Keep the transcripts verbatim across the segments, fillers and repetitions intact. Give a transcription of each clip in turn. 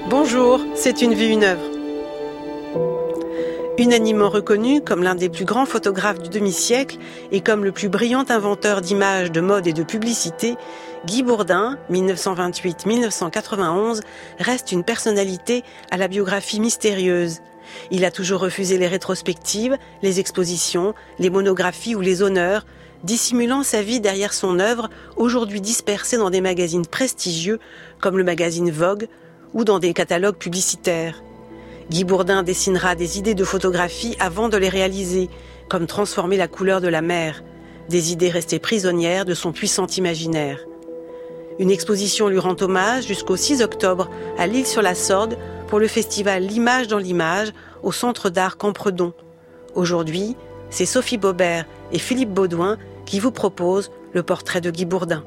Bonjour, c'est Une vie, une œuvre. Unanimement reconnu comme l'un des plus grands photographes du demi-siècle et comme le plus brillant inventeur d'images, de mode et de publicité, Guy Bourdin, mille neuf cent vingt-huit à mille neuf cent quatre-vingt-onze, reste une personnalité à la biographie mystérieuse. Il a toujours refusé les rétrospectives, les expositions, les monographies ou les honneurs, dissimulant sa vie derrière son œuvre, aujourd'hui dispersée dans des magazines prestigieux comme le magazine Vogue ou dans des catalogues publicitaires. Guy Bourdin dessinera des idées de photographie avant de les réaliser, comme transformer la couleur de la mer, des idées restées prisonnières de son puissant imaginaire. Une exposition lui rend hommage jusqu'au six octobre à l'Île-sur-la-Sorgue pour le festival L'Image dans l'Image au Centre d'art Campredon. Aujourd'hui, c'est Sophie Baubert et Philippe Baudouin qui vous proposent le portrait de Guy Bourdin.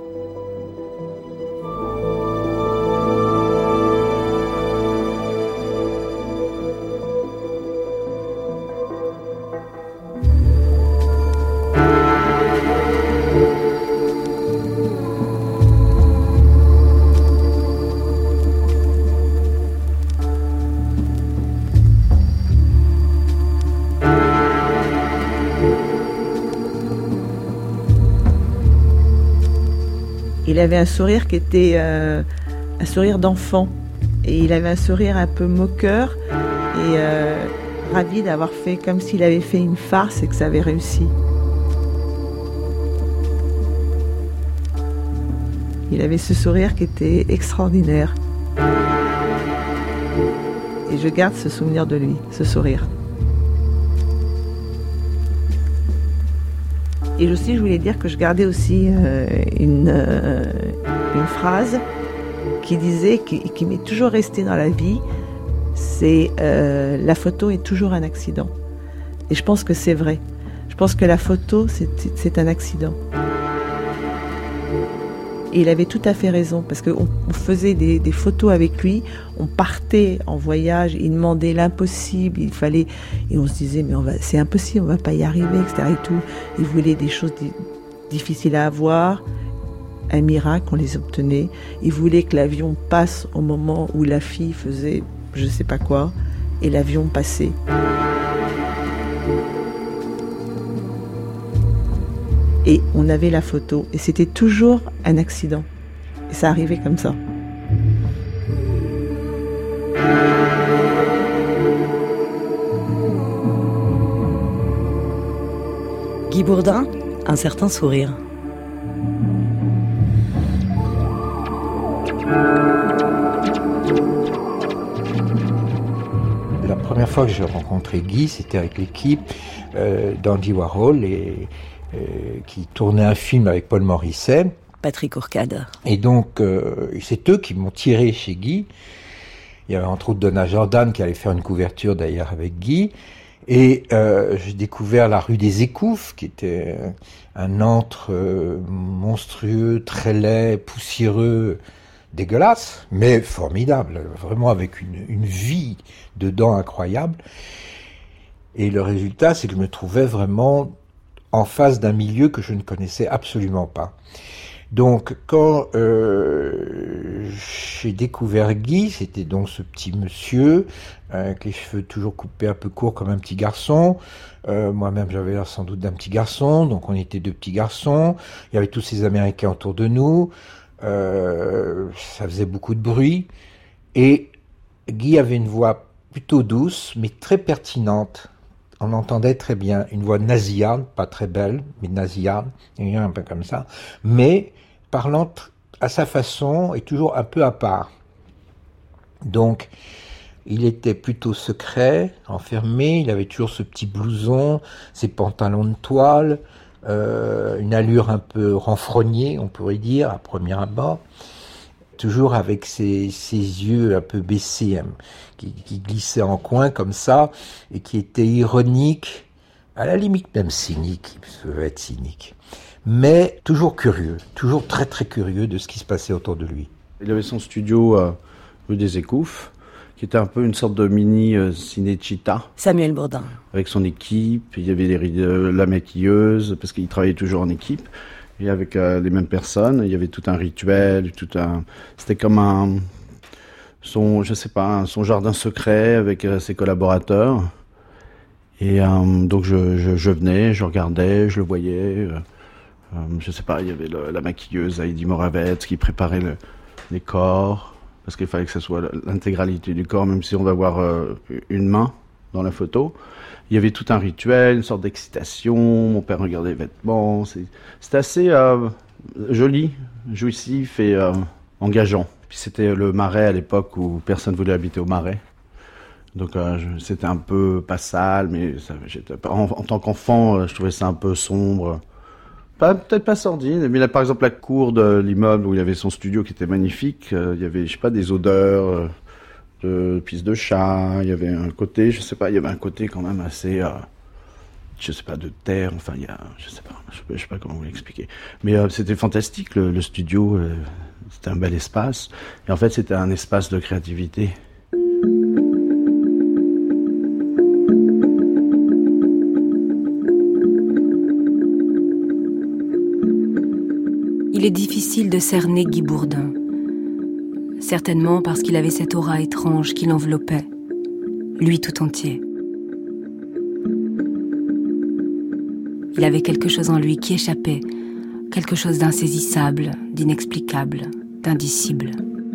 Il avait un sourire qui était euh, un sourire d'enfant. Et il avait un sourire un peu moqueur et euh, ravi d'avoir fait comme s'il avait fait une farce et que ça avait réussi. Il avait ce sourire qui était extraordinaire. Et je garde ce souvenir de lui, ce sourire. Et aussi, je voulais dire que je gardais aussi euh, une, euh, une phrase qui disait, qui, qui m'est toujours restée dans la vie, c'est euh, la photo est toujours un accident. Et je pense que c'est vrai. Je pense que la photo, c'est, c'est un accident. Et il avait tout à fait raison, parce qu'on on faisait des, des photos avec lui, on partait en voyage, il demandait l'impossible, il fallait, et on se disait, mais on va, c'est impossible, on va pas y arriver, et cetera et tout. Il voulait des choses di- difficiles à avoir, un miracle, on les obtenait. Il voulait que l'avion passe au moment où la fille faisait je sais pas quoi, et l'avion passait. Et on avait la photo, et c'était toujours un accident. Et ça arrivait comme ça. Guy Bourdin, un certain sourire. La première fois que j'ai rencontré Guy, c'était avec l'équipe euh, d'Andy Warhol et Euh, qui tournait un film avec Paul Morisset. Patrick Ourcade. Et donc, euh, c'est eux qui m'ont tiré chez Guy. Il y avait entre autres Donna Jordan qui allait faire une couverture d'ailleurs avec Guy. Et euh, j'ai découvert la rue des Écouffes, qui était un antre euh, monstrueux, très laid, poussiéreux, dégueulasse, mais formidable, vraiment avec une, une vie dedans incroyable. Et le résultat, c'est que je me trouvais vraiment en face d'un milieu que je ne connaissais absolument pas. Donc, quand euh, j'ai découvert Guy, c'était donc ce petit monsieur, euh, avec les cheveux toujours coupés un peu courts comme un petit garçon. Euh, moi-même, j'avais l'air sans doute d'un petit garçon, donc on était deux petits garçons. Il y avait tous ces Américains autour de nous. Euh, ça faisait beaucoup de bruit. Et Guy avait une voix plutôt douce, mais très pertinente. On entendait très bien une voix nasillarde, pas très belle, mais nasillarde, un peu comme ça, mais parlant à sa façon et toujours un peu à part. Donc, il était plutôt secret, enfermé, il avait toujours ce petit blouson, ses pantalons de toile, euh, une allure un peu renfrognée, on pourrait dire, à premier abord. Toujours avec ses, ses yeux un peu baissés, hein, qui, qui glissaient en coin comme ça, et qui étaient ironiques, à la limite même cyniques, il pouvait être cynique, mais toujours curieux, toujours très très curieux de ce qui se passait autour de lui. Il avait son studio euh, rue des Écouffes, qui était un peu une sorte de mini euh, Cinecittà. Samuel Bourdin. Avec son équipe, il y avait les, euh, la maquilleuse, parce qu'il travaillait toujours en équipe. Et avec euh, les mêmes personnes, il y avait tout un rituel, tout un. C'était comme un, son, je sais pas, son jardin secret avec euh, ses collaborateurs. Et euh, donc je, je, je venais, je regardais, je le voyais. Euh, euh, je sais pas, il y avait le, la maquilleuse Heidi Moravec qui préparait le, les corps, parce qu'il fallait que ce soit l'intégralité du corps, même si on va voir euh, une main dans la photo. Il y avait tout un rituel, une sorte d'excitation. Mon père regardait les vêtements. C'est, c'était assez euh, joli, jouissif et euh, engageant. Puis c'était le Marais à l'époque où personne voulait habiter au Marais. Donc euh, je, c'était un peu pas sale, mais ça, j'étais, en, en tant qu'enfant, euh, je trouvais ça un peu sombre. Pas, peut-être pas sordide, mais là, par exemple, la cour de l'immeuble où il y avait son studio qui était magnifique, euh, il y avait, je sais pas, des odeurs euh, de pisse de chat, il y avait un côté, je sais pas, il y avait un côté quand même assez, euh, je sais pas, de terre, enfin, il y a, je sais pas, je sais pas, je sais pas comment vous l'expliquer. Mais euh, c'était fantastique, le, le studio, euh, c'était un bel espace, et en fait, c'était un espace de créativité. Il est difficile de cerner Guy Bourdin. Certainement parce qu'il avait cette aura étrange qui l'enveloppait, lui tout entier. Il avait quelque chose en lui qui échappait, quelque chose d'insaisissable, d'inexplicable, d'indicible.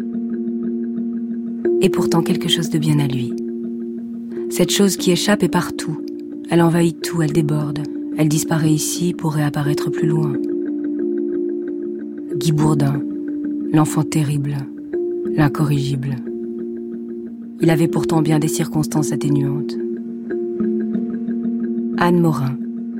Et pourtant quelque chose de bien à lui. Cette chose qui échappe est partout. Elle envahit tout, elle déborde. Elle disparaît ici pour réapparaître plus loin. Guy Bourdin, l'enfant terrible, l'incorrigible. Il avait pourtant bien des circonstances atténuantes. Anne Morin.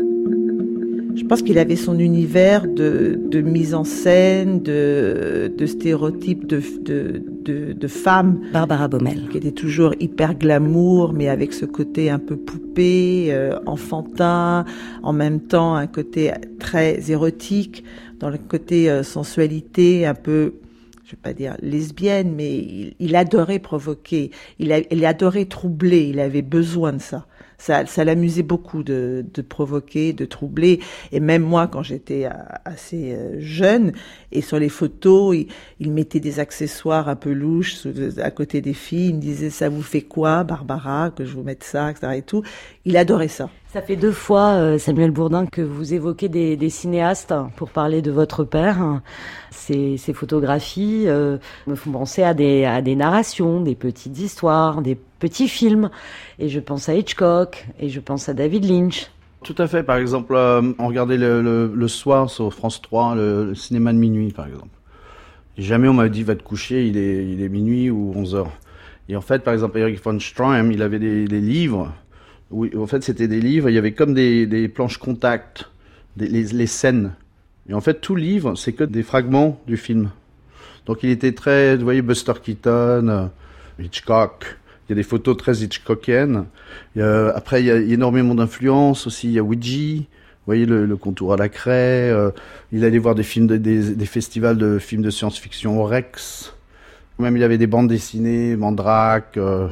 Je pense qu'il avait son univers de, de mise en scène, de, de stéréotypes de, de, de, de femmes. Barbara Baumel. Qui était toujours hyper glamour, mais avec ce côté un peu poupée, euh, enfantin, en même temps un côté très érotique, dans le côté euh, sensualité un peu, je vais pas dire lesbienne, mais il, il adorait provoquer, il, a, il adorait troubler, il avait besoin de ça. Ça, ça l'amusait beaucoup de, de provoquer, de troubler. Et même moi, quand j'étais assez jeune, et sur les photos, il, il mettait des accessoires un peu louches à côté des filles. Il me disait, ça vous fait quoi, Barbara, que je vous mette ça, et cetera et tout. Il adorait ça. Ça fait deux fois, Samuel Bourdin, que vous évoquez des, des cinéastes pour parler de votre père. Ces, ces photographies euh, me font penser à des, à des narrations, des petites histoires, des petits films. Et je pense à Hitchcock, et je pense à David Lynch. Tout à fait. Par exemple, euh, on regardait le, le, le soir sur France trois, le, le cinéma de minuit, par exemple. Et jamais on m'a dit, va te coucher, il est, il est minuit ou onze heures. Et en fait, par exemple, Erich von Stroheim, il avait des, des livres. Oui, en fait, c'était des livres, il y avait comme des, des planches contact, des, les, les scènes. Et en fait, tout livre, c'est que des fragments du film. Donc, il était très, vous voyez, Buster Keaton, euh, Hitchcock. Il y a des photos très Hitchcockiennes. Il y a, après, il y a énormément d'influences aussi. Il y a Ouija, vous voyez, le, le contour à la craie. Euh, il allait voir des films, de, des, des festivals de films de science-fiction au Rex. Même, il y avait des bandes dessinées, Mandrake, euh,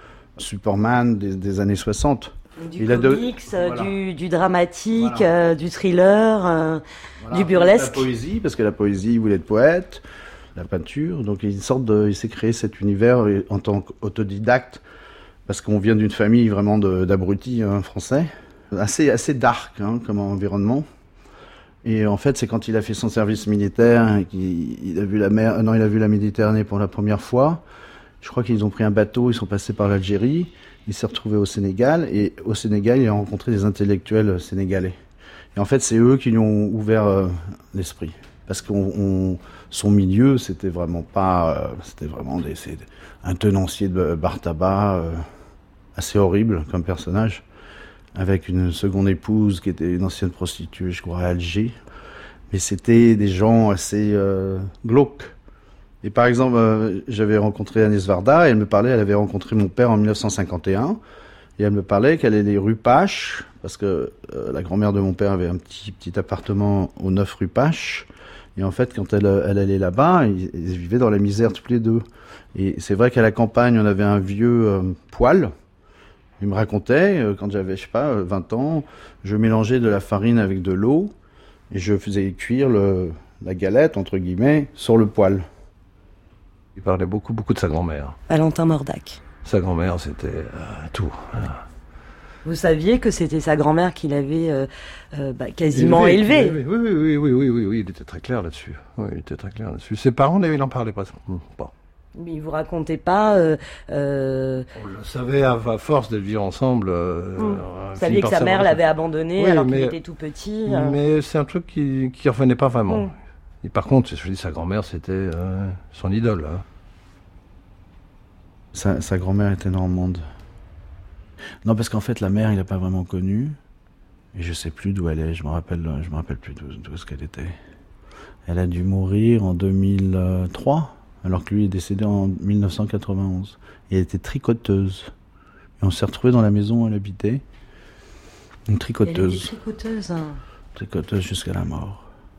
Superman des, des années soixante. Du il comics, a de... voilà. du, du dramatique, voilà. euh, du thriller, euh, voilà. du burlesque. La poésie, parce que la poésie, il voulait être poète. La peinture. Donc, il, sorte de, il s'est créé cet univers en tant qu'autodidacte, parce qu'on vient d'une famille vraiment de, d'abrutis hein, français. Assez, assez dark hein, comme environnement. Et en fait, c'est quand il a fait son service militaire, qu'il il a vu la mer, non, il a vu la Méditerranée pour la première fois. Je crois qu'ils ont pris un bateau, ils sont passés par l'Algérie. Il s'est retrouvé au Sénégal, et au Sénégal, il a rencontré des intellectuels sénégalais. Et en fait, c'est eux qui lui ont ouvert euh, l'esprit. Parce que son milieu, c'était vraiment pas, euh, c'était vraiment des, c'est un tenancier de bar tabac euh, assez horrible comme personnage, avec une seconde épouse qui était une ancienne prostituée, je crois, à Alger. Mais c'était des gens assez euh, glauques. Et par exemple, euh, j'avais rencontré Agnès Varda, et elle me parlait, elle avait rencontré mon père en dix-neuf cent cinquante et un, et elle me parlait qu'elle allait rue Pache, parce que euh, la grand-mère de mon père avait un petit, petit appartement au neuf rue Pache. Et en fait, quand elle, elle allait là-bas, ils, ils vivaient dans la misère tous les deux. Et c'est vrai qu'à la campagne, on avait un vieux euh, poêle. Il me racontait, euh, quand j'avais, je sais pas, vingt ans, je mélangeais de la farine avec de l'eau et je faisais cuire le, la galette, entre guillemets, sur le poêle. Il parlait beaucoup, beaucoup de sa grand-mère. Valentin Mordac. Sa grand-mère, c'était euh, tout. Vous saviez que c'était sa grand-mère qui l'avait euh, euh, bah, quasiment élevé. élevé. Oui, oui, oui, oui, oui, oui, oui, il était très clair là-dessus. Oui, il était très clair là-dessus. Ses parents, il en parlait presque. Bon. Mais il vous racontait pas. Euh, euh... On le savait à, à force de vivre ensemble. Euh, mmh. Vous saviez que sa mère l'avait abandonné oui, alors qu'il était tout petit. Euh... Mais c'est un truc qui qui revenait pas vraiment. Mmh. Et par contre, je dis, sa grand-mère, c'était euh, son idole. Hein. Sa, sa grand-mère était normande. Non, parce qu'en fait, la mère, il n'a pas vraiment connu. Et je sais plus d'où elle est. Je me rappelle, je me rappelle plus d'où, d'où est-ce qu'elle était. Elle a dû mourir en deux mille trois, alors que lui est décédé en mille neuf cent quatre-vingt-onze. Et elle était tricoteuse. Et on s'est retrouvés dans la maison où elle habitait. Une tricoteuse. Elle était tricoteuse. Hein. Tricoteuse jusqu'à la mort.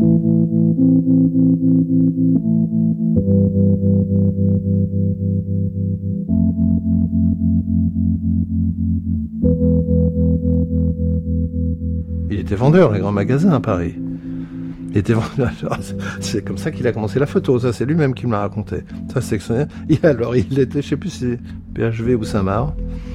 Il était vendeur, les grands magasins à Paris. Il était vendeur. C'est comme ça qu'il a commencé la photo. Ça, c'est lui-même qui me l'a raconté. Ça, c'est extraordinaire. Et alors, il était, je sais plus si c'est P H V ou Saint-Marc.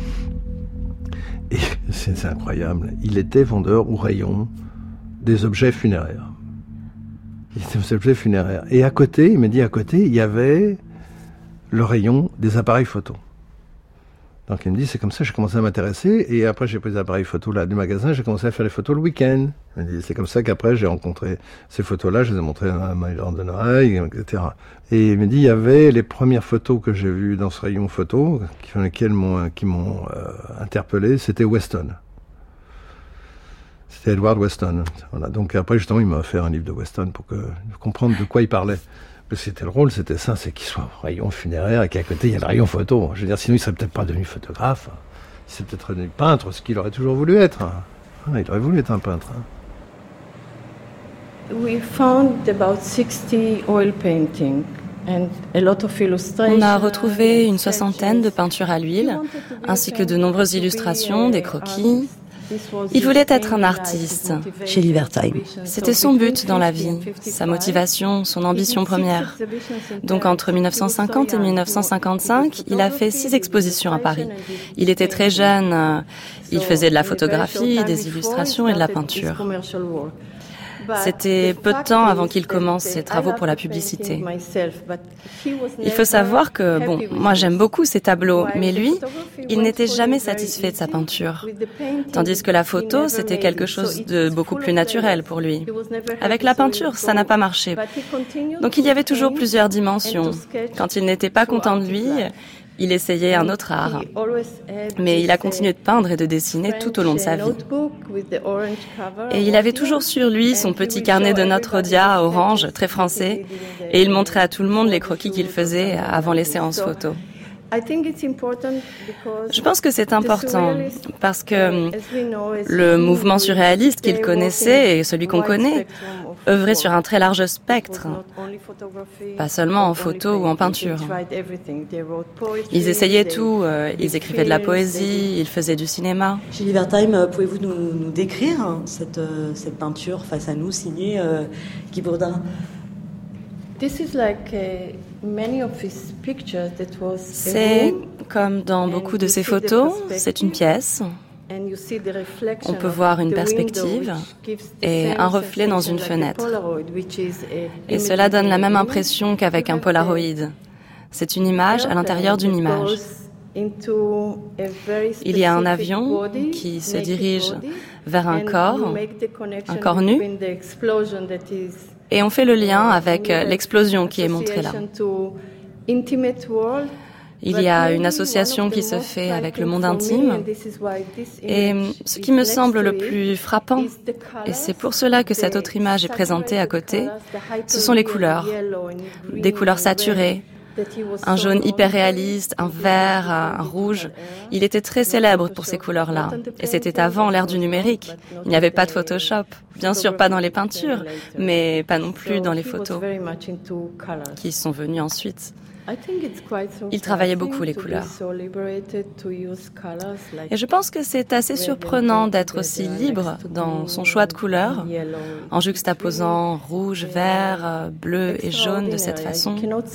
Et c'est, c'est incroyable. Il était vendeur au rayon des objets funéraires. Il était aux objets funéraires. Et à côté, il m'a dit, à côté, il y avait le rayon des appareils photo. Donc il me dit, c'est comme ça que j'ai commencé à m'intéresser. Et après, j'ai pris les appareils photos là, du magasin, j'ai commencé à faire les photos le week-end. Il me dit, c'est comme ça qu'après, j'ai rencontré ces photos-là, je les ai montrées à Marie-Laure de Noailles, et cetera. Et il me dit, il y avait les premières photos que j'ai vues dans ce rayon photo, qui, lesquelles m'ont, qui m'ont euh, interpellé, c'était Weston. C'était Edward Weston. Voilà. Donc après, justement, il m'a offert un livre de Weston pour que je comprenne de quoi il parlait. Parce que c'était le rôle, c'était ça, c'est qu'il soit au rayon funéraire et qu'à côté, il y a le rayon photo. Je veux dire, sinon, il serait peut-être pas devenu photographe. Il serait peut-être devenu peintre, ce qu'il aurait toujours voulu être. Ah, il aurait voulu être un peintre. We found about sixty oil paintings. On a retrouvé une soixantaine de peintures à l'huile, ainsi que de nombreuses illustrations, des croquis. Il voulait être un artiste. Chez Libertime. C'était son but dans la vie, sa motivation, son ambition première. Donc entre mille neuf cent cinquante et mille neuf cent cinquante-cinq, il a fait six expositions à Paris. Il était très jeune, il faisait de la photographie, des illustrations et de la peinture. C'était peu de temps avant qu'il commence ses travaux pour la publicité. Il faut savoir que, bon, moi j'aime beaucoup ses tableaux, mais lui, il n'était jamais satisfait de sa peinture. Tandis que la photo, c'était quelque chose de beaucoup plus naturel pour lui. Avec la peinture, ça n'a pas marché. Donc il y avait toujours plusieurs dimensions. Quand il n'était pas content de lui, il essayait un autre art. Mais il a continué de peindre et de dessiner tout au long de sa vie. Et il avait toujours sur lui son petit carnet de notes Rhodia orange, très français, et il montrait à tout le monde les croquis qu'il faisait avant les séances photos. Je pense que c'est important parce que le mouvement surréaliste qu'il connaissait et celui qu'on connaît œuvrait sur un très large spectre, pas seulement en photo ou en peinture. Ils essayaient tout, ils écrivaient de la poésie, ils faisaient du cinéma. Chez Libertime, pouvez-vous nous, nous décrire cette, cette peinture face à nous signée euh, Guy Bourdin? C'est comme dans beaucoup de ses photos, c'est une pièce. On peut voir une perspective et un reflet dans une fenêtre. Et cela donne la même impression qu'avec un Polaroid. C'est une image à l'intérieur d'une image. Il y a un avion qui se dirige vers un corps, un corps nu, et on fait le lien avec l'explosion qui est montrée là. Il y a une association qui se fait avec le monde intime. Et ce qui me semble le plus frappant, et c'est pour cela que cette autre image est présentée à côté, ce sont les couleurs. Des couleurs saturées, un jaune hyper réaliste, un vert, un rouge. Il était très célèbre pour ces couleurs-là. Et c'était avant l'ère du numérique. Il n'y avait pas de Photoshop. Bien sûr, pas dans les peintures, mais pas non plus dans les photos qui sont venues ensuite. Il travaillait beaucoup les couleurs. Et je pense que c'est assez surprenant d'être aussi libre dans son choix de couleurs, en juxtaposant rouge, vert, bleu et jaune de cette façon.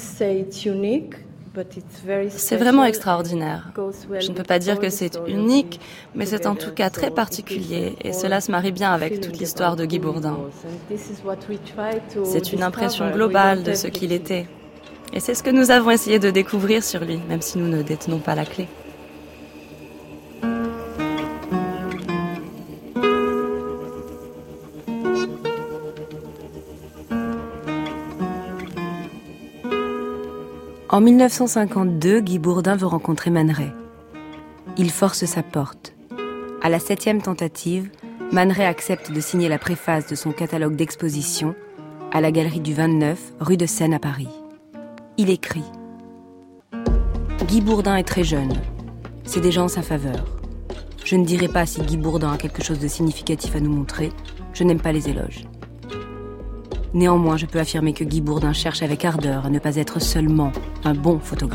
C'est vraiment extraordinaire. Je ne peux pas dire que c'est unique, mais c'est en tout cas très particulier et cela se marie bien avec toute l'histoire de Guy Bourdin. C'est une impression globale de ce qu'il était. Et c'est ce que nous avons essayé de découvrir sur lui, même si nous ne détenons pas la clé. En mille neuf cent cinquante-deux, Guy Bourdin veut rencontrer Man Ray. Il force sa porte. À la septième tentative, Man Ray accepte de signer la préface de son catalogue d'exposition à la galerie du vingt-neuf, rue de Seine à Paris. Il écrit « Guy Bourdin est très jeune. C'est déjà en sa faveur. Je ne dirai pas si Guy Bourdin a quelque chose de significatif à nous montrer. Je n'aime pas les éloges. Néanmoins, je peux affirmer que Guy Bourdin cherche avec ardeur à ne pas être seulement un bon photographe. »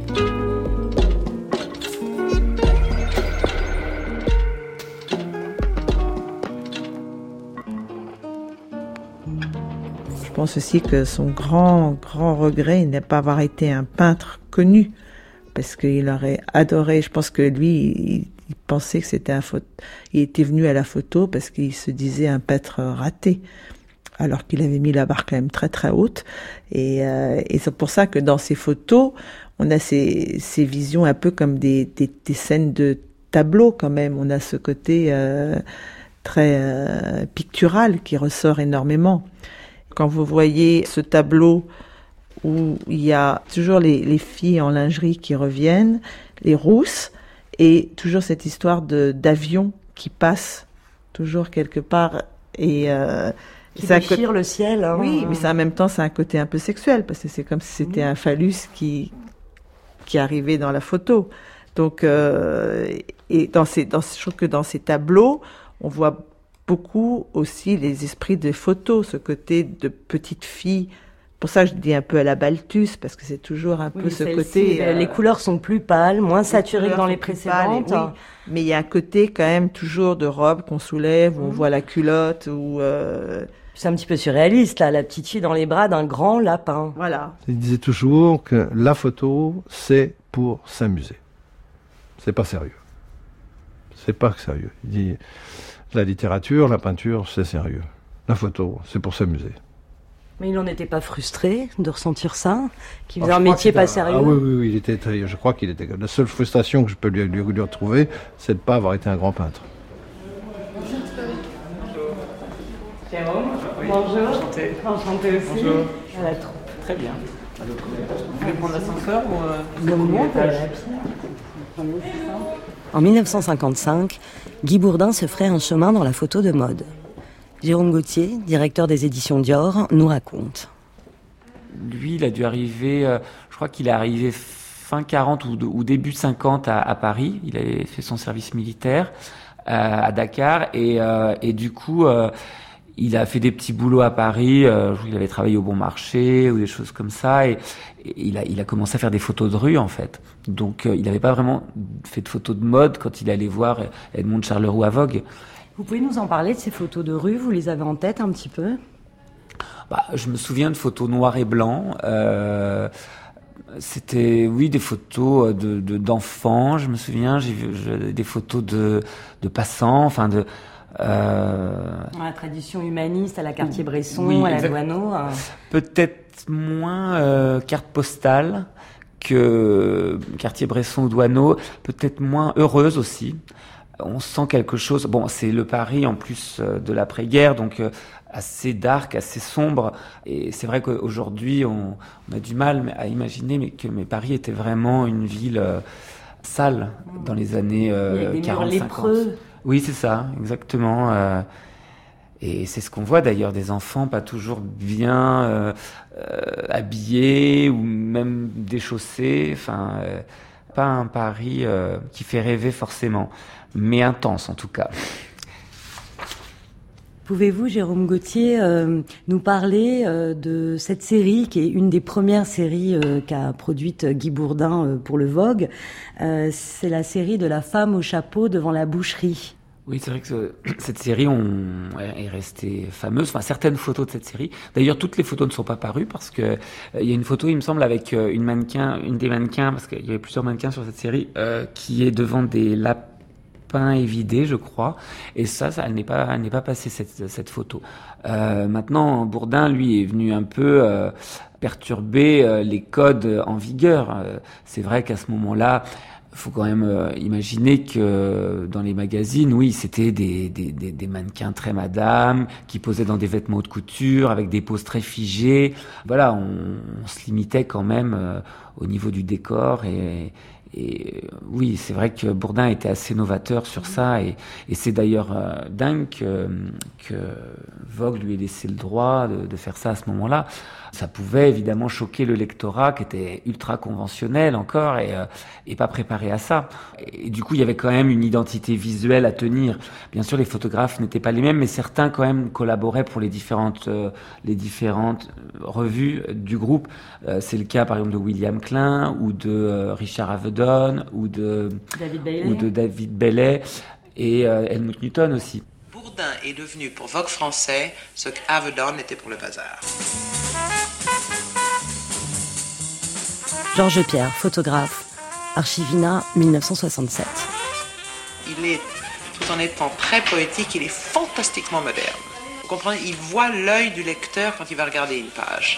Je pense aussi que son grand, grand regret n'est pas avoir été un peintre connu, parce qu'il aurait adoré, je pense que lui, il, il pensait que c'était un photo, il était venu à la photo parce qu'il se disait un peintre raté, alors qu'il avait mis la barre quand même très très haute, et, euh, et c'est pour ça que dans ses photos, on a ces, ces visions un peu comme des, des, des scènes de tableau quand même, on a ce côté euh, très euh, pictural qui ressort énormément. Quand vous voyez ce tableau où il y a toujours les, les filles en lingerie qui reviennent, les rousses, et toujours cette histoire de d'avion qui passe toujours quelque part et euh, qui déchire le ciel. Hein. Oui, mais c'est en même temps c'est un côté un peu sexuel parce que c'est comme si c'était oui. un phallus qui qui arrivait dans la photo. Donc euh, et dans ces dans je trouve que dans ces tableaux on voit beaucoup aussi les esprits de photos, ce côté de petite fille. Pour ça, je dis un peu à la Balthus, parce que c'est toujours un oui, peu ce côté... Euh, les couleurs sont plus pâles, moins saturées que dans les précédentes. Pâles, oui. Mais il y a un côté quand même toujours de robe qu'on soulève, où mmh. on voit la culotte, ou... Euh... C'est un petit peu surréaliste, là, la petite fille dans les bras d'un grand lapin. Voilà. Il disait toujours que la photo, c'est pour s'amuser. C'est pas sérieux. C'est pas sérieux. Il dit... La littérature, la peinture, c'est sérieux. La photo, c'est pour s'amuser. Mais il n'en était pas frustré de ressentir ça, qu'il faisait oh, un métier pas sérieux. Ah oui, oui, oui, il était très, je crois qu'il était. La seule frustration que je peux lui, lui, lui retrouver, c'est de ne pas avoir été un grand peintre. Jérôme, oui. Bonjour. Enchanté. Enchanté aussi. Bonjour. À la troupe. Très bien. Vous voulez prendre l'ascenseur ou euh, le premier étage? En mille neuf cent cinquante-cinq, Guy Bourdin se ferait un chemin dans la photo de mode. Jérôme Gauthier, directeur des éditions Dior, nous raconte. Lui, il a dû arriver, euh, je crois qu'il est arrivé fin quarante ou, ou début cinquante à, à Paris. Il avait fait son service militaire euh, à Dakar et, euh, et du coup, euh, il a fait des petits boulots à Paris. Euh, je crois qu'il avait travaillé au Bon Marché ou des choses comme ça. Et, et il a, il a commencé à faire des photos de rue en fait. Donc, euh, il n'avait pas vraiment fait de photos de mode quand il allait voir Edmond de Charleroux à Vogue. Vous pouvez nous en parler de ces photos de rue? Vous les avez en tête un petit peu? Bah, je me souviens de photos noires et blancs. Euh, c'était, oui, des photos de, de d'enfants. Je me souviens, j'ai vu je, des photos de, de passants, enfin de. Euh... Dans la tradition humaniste, à la Cartier-Bresson, oui, à la Douaneau. Euh... Peut-être moins euh, carte postale que Cartier-Bresson ou Douaneau. Peut-être moins heureuse aussi. On sent quelque chose. Bon, c'est le Paris en plus euh, de l'après-guerre, donc euh, assez dark, assez sombre. Et c'est vrai qu'aujourd'hui, on, on a du mal à imaginer mais que mais Paris était vraiment une ville euh, sale dans les années euh, quarante cinquante. Oui, c'est ça, exactement. Euh, et c'est ce qu'on voit d'ailleurs, des enfants pas toujours bien euh, euh, habillés ou même déchaussés. Enfin, euh, pas un Paris euh, qui fait rêver forcément, mais intense en tout cas. Pouvez-vous, Jérôme Gauthier, euh, nous parler euh, de cette série qui est une des premières séries euh, qu'a produite Guy Bourdin euh, pour le Vogue. Euh, c'est la série de la femme au chapeau devant la boucherie. Oui, c'est vrai que ce, cette série on, est restée fameuse. Enfin, certaines photos de cette série. D'ailleurs, toutes les photos ne sont pas parues parce que euh, il y a une photo, il me semble, avec euh, une mannequin, une des mannequins, parce qu'il y avait plusieurs mannequins sur cette série, euh, qui est devant des lapins évidés, je crois. Et ça, ça elle n'est pas, elle n'est pas passée cette, cette photo. Euh, maintenant, Bourdin, lui, est venu un peu euh, perturber euh, les codes en vigueur. Euh, c'est vrai qu'à ce moment-là, il faut quand même euh, imaginer que dans les magazines, oui, c'était des, des, des, des mannequins très madame, qui posaient dans des vêtements haute couture, avec des poses très figées. Voilà, on, on se limitait quand même euh, au niveau du décor. Et, et euh, oui, c'est vrai que Bourdin était assez novateur sur ça. Et, et c'est d'ailleurs euh, dingue que, que Vogue lui ait laissé le droit de, de faire ça à ce moment-là. Ça pouvait évidemment choquer le lectorat qui était ultra conventionnel encore et, euh, et pas préparé à ça. Et, et du coup, il y avait quand même une identité visuelle à tenir. Bien sûr, les photographes n'étaient pas les mêmes, mais certains quand même collaboraient pour les différentes, euh, les différentes revues du groupe. Euh, c'est le cas par exemple de William Klein ou de euh, Richard Avedon ou de David Bailey, ou de David Bailey et euh, Helmut Newton aussi. Bourdin est devenu pour Vogue français ce qu'Avedon était pour le Bazar. Georges Pierre, photographe, Archivina, dix-neuf cent soixante-sept. Il est, tout en étant très poétique, il est fantastiquement moderne. Vous comprenez, il voit l'œil du lecteur quand il va regarder une page.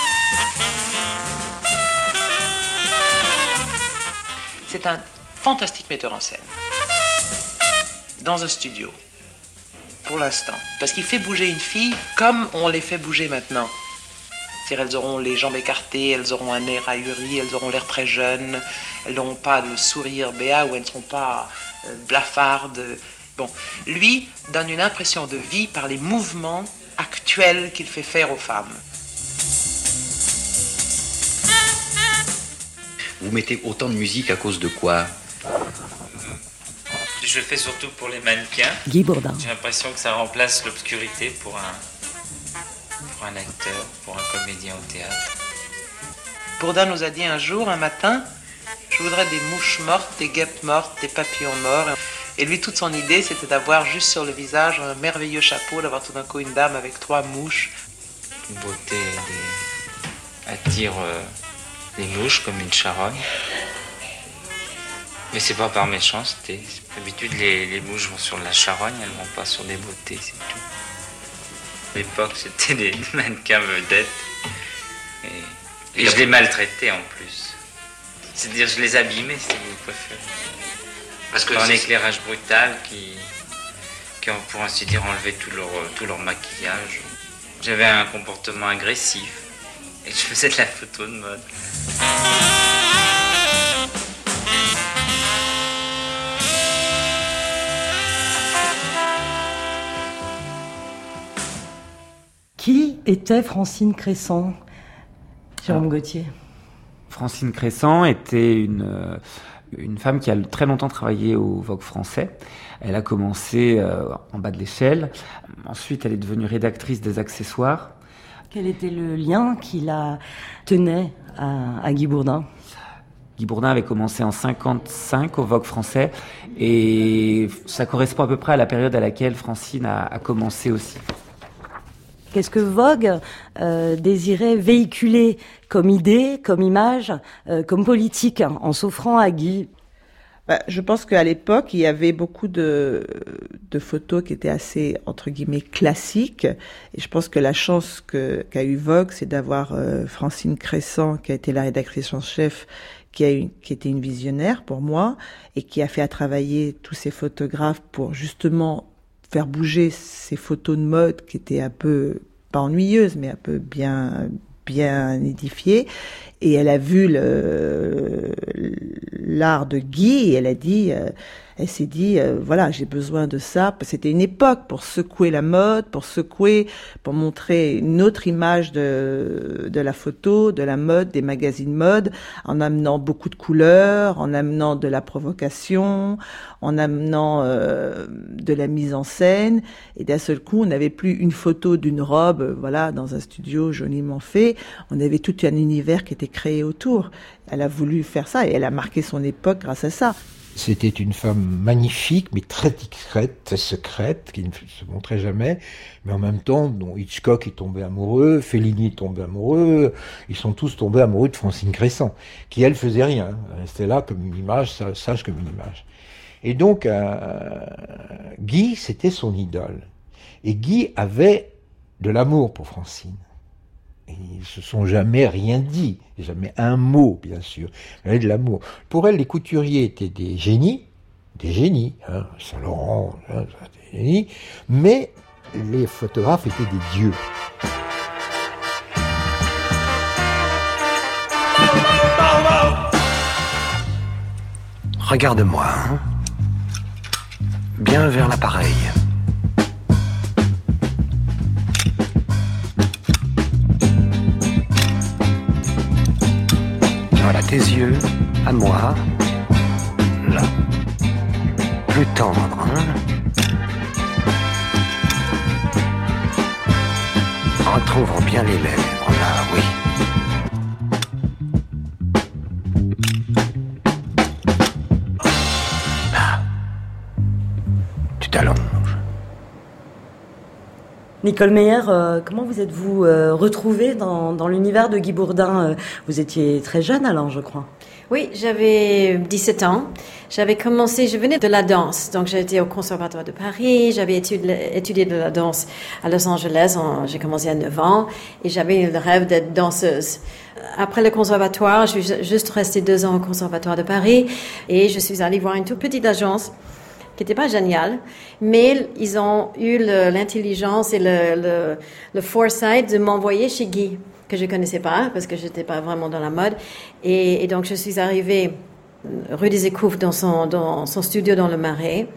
C'est un fantastique metteur en scène. Dans un studio, pour l'instant. Parce qu'il fait bouger une fille comme on les fait bouger maintenant. C'est-à-dire, elles auront les jambes écartées, elles auront un air ahuri, elles auront l'air très jeunes, elles n'auront pas le sourire béat ou elles ne seront pas euh, blafardes. Bon, lui donne une impression de vie par les mouvements actuels qu'il fait faire aux femmes. Vous mettez autant de musique à cause de quoi ? Je le fais surtout pour les mannequins. Guy Bourdin. J'ai l'impression que ça remplace l'obscurité pour un, pour un acteur, pour un comédien au théâtre. Bourdin nous a dit un jour, un matin, je voudrais des mouches mortes, des guêpes mortes, des papillons morts. Et lui, toute son idée, c'était d'avoir juste sur le visage un merveilleux chapeau, d'avoir tout d'un coup une dame avec trois mouches. Une beauté des... attire euh, les mouches comme une charogne. Mais c'est pas par méchanceté. D'habitude, les, les mouches vont sur la charogne, elles vont pas sur des beautés, c'est tout. À l'époque, c'était des mannequins vedettes. Et, et je les maltraitais en plus. C'est-à-dire, je les abîmais, si vous préférez. Parce que un éclairage brutal qui, qui ont, pour ainsi dire, enlevé tout leur, tout leur maquillage. J'avais un comportement agressif. Et je faisais de la photo de mode. Qui était Francine Cressan, Jérôme Gauthier ? Francine Cressan était une, euh, une femme qui a très longtemps travaillé au Vogue français. Elle a commencé euh, en bas de l'échelle. Ensuite, elle est devenue rédactrice des accessoires. Quel était le lien qui la tenait à, à Guy Bourdin ? Guy Bourdin avait commencé en cinquante-cinq au Vogue français et ça correspond à peu près à la période à laquelle Francine a, a commencé aussi. Qu'est-ce que Vogue euh, désirait véhiculer comme idée, comme image, euh, comme politique, hein, en s'offrant à Guy ? Bah, je pense qu'à l'époque, il y avait beaucoup de, de photos qui étaient assez, entre guillemets, classiques. Et je pense que la chance que, qu'a eu Vogue, c'est d'avoir euh, Francine Cressan, qui a été la rédactrice en chef, qui, a une, qui était une visionnaire pour moi, et qui a fait à travailler tous ces photographes pour justement faire bouger ces photos de mode qui étaient un peu, pas ennuyeuses, mais un peu bien, bien édifiées. Et elle a vu le, l'art de Guy et elle a dit, euh, Elle s'est dit, euh, voilà, j'ai besoin de ça. C'était une époque pour secouer la mode, pour secouer, pour montrer une autre image de, de la photo, de la mode, des magazines mode, en amenant beaucoup de couleurs, en amenant de la provocation, en amenant euh, de la mise en scène. Et d'un seul coup, on n'avait plus une photo d'une robe, euh, voilà, dans un studio joliment fait. On avait tout un univers qui était créé autour. Elle a voulu faire ça et elle a marqué son époque grâce à ça. C'était une femme magnifique, mais très discrète, très secrète, qui ne se montrait jamais. Mais en même temps, dont Hitchcock est tombé amoureux, Fellini est tombé amoureux, ils sont tous tombés amoureux de Francine Crescent, qui elle faisait rien, elle restait là comme une image, sage comme une image. Et donc, euh, Guy, c'était son idole. Et Guy avait de l'amour pour Francine. Et ils se sont jamais rien dit, jamais un mot, bien sûr. Elle avait de l'amour. Pour elle, les couturiers étaient des génies, des génies, hein, Saint-Laurent, hein, des génies, mais les photographes étaient des dieux. Regarde-moi, hein. Bien vers l'appareil. Voilà tes yeux, à moi, là. Plus tendre, hein. Entrouvre bien les lèvres, là, oui. Là. Tu t'allonges. Nicole Meyer, euh, comment vous êtes-vous euh, retrouvée dans, dans l'univers de Guy Bourdin? Vous étiez très jeune alors, je crois. Oui, j'avais dix-sept ans. J'avais commencé, je venais de la danse. Donc, j'ai été au Conservatoire de Paris. J'avais étudié, étudié de la danse à Los Angeles. En, j'ai commencé à neuf ans et j'avais le rêve d'être danseuse. Après le conservatoire, je suis juste restée deux ans au Conservatoire de Paris et je suis allée voir une toute petite agence qui n'était pas génial, mais ils ont eu le, l'intelligence et le, le, le foresight de m'envoyer chez Guy, que je ne connaissais pas, parce que je n'étais pas vraiment dans la mode. Et, et donc, je suis arrivée rue des Écouves, dans son, dans son studio dans le Marais.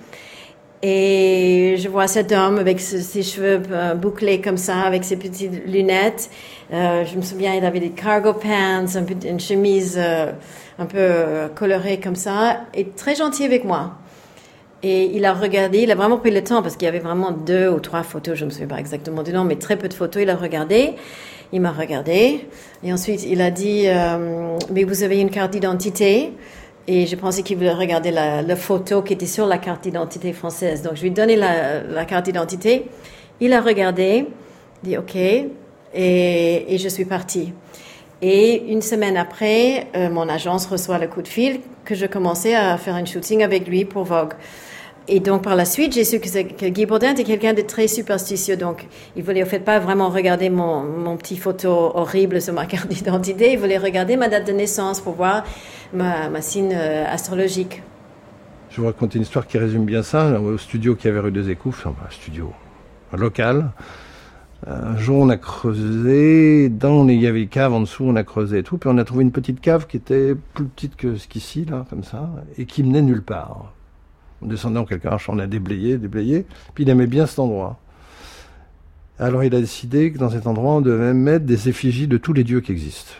Et je vois cet homme avec ses cheveux bouclés comme ça, avec ses petites lunettes. Euh, je me souviens, il avait des cargo pants, un peu, une chemise euh, un peu colorée comme ça, et très gentil avec moi. Et il a regardé, il a vraiment pris le temps parce qu'il y avait vraiment deux ou trois photos, je ne me souviens pas exactement du nom, mais très peu de photos. Il a regardé, il m'a regardé et ensuite il a dit euh, « Mais vous avez une carte d'identité ?» Et je pensais qu'il voulait regarder la, la photo qui était sur la carte d'identité française. Donc je lui ai donné la, la carte d'identité. Il a regardé, dit « OK » et, et je suis partie. Et une semaine après, euh, mon agence reçoit le coup de fil que je commençais à faire un shooting avec lui pour Vogue. Et donc, par la suite, j'ai su que, que Guy Bourdin était quelqu'un de très superstitieux. Donc, il voulait, au fait, pas vraiment regarder mon, mon petit photo horrible sur ma carte d'identité. Il voulait regarder ma date de naissance pour voir ma, ma signe euh, astrologique. Je vais vous raconter une histoire qui résume bien ça. Au studio qui avait rue des Écouves, enfin, un studio local. Un jour, on a creusé, dans les, il y avait une cave en dessous, on a creusé et tout, puis on a trouvé une petite cave qui était plus petite que ce qu'ici, là, comme ça, et qui menait nulle part. On descendait en quelque part, on a déblayé, déblayé, puis il aimait bien cet endroit. Alors il a décidé que dans cet endroit, on devait mettre des effigies de tous les dieux qui existent.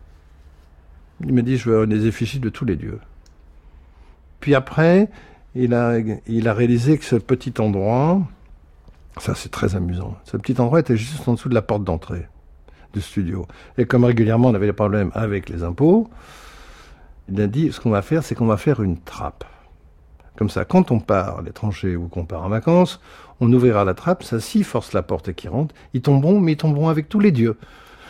Il m'a dit, je veux des effigies de tous les dieux. Puis après, il a, il a réalisé que ce petit endroit, ça c'est très amusant, ce petit endroit était juste en dessous de la porte d'entrée du studio. Et comme régulièrement on avait des problèmes avec les impôts, il a dit, ce qu'on va faire, c'est qu'on va faire une trappe. Comme ça, quand on part à l'étranger ou qu'on part en vacances, on ouvrira la trappe, ça, s'il force la porte et qu'ils rentrent, ils tomberont, mais ils tomberont avec tous les dieux.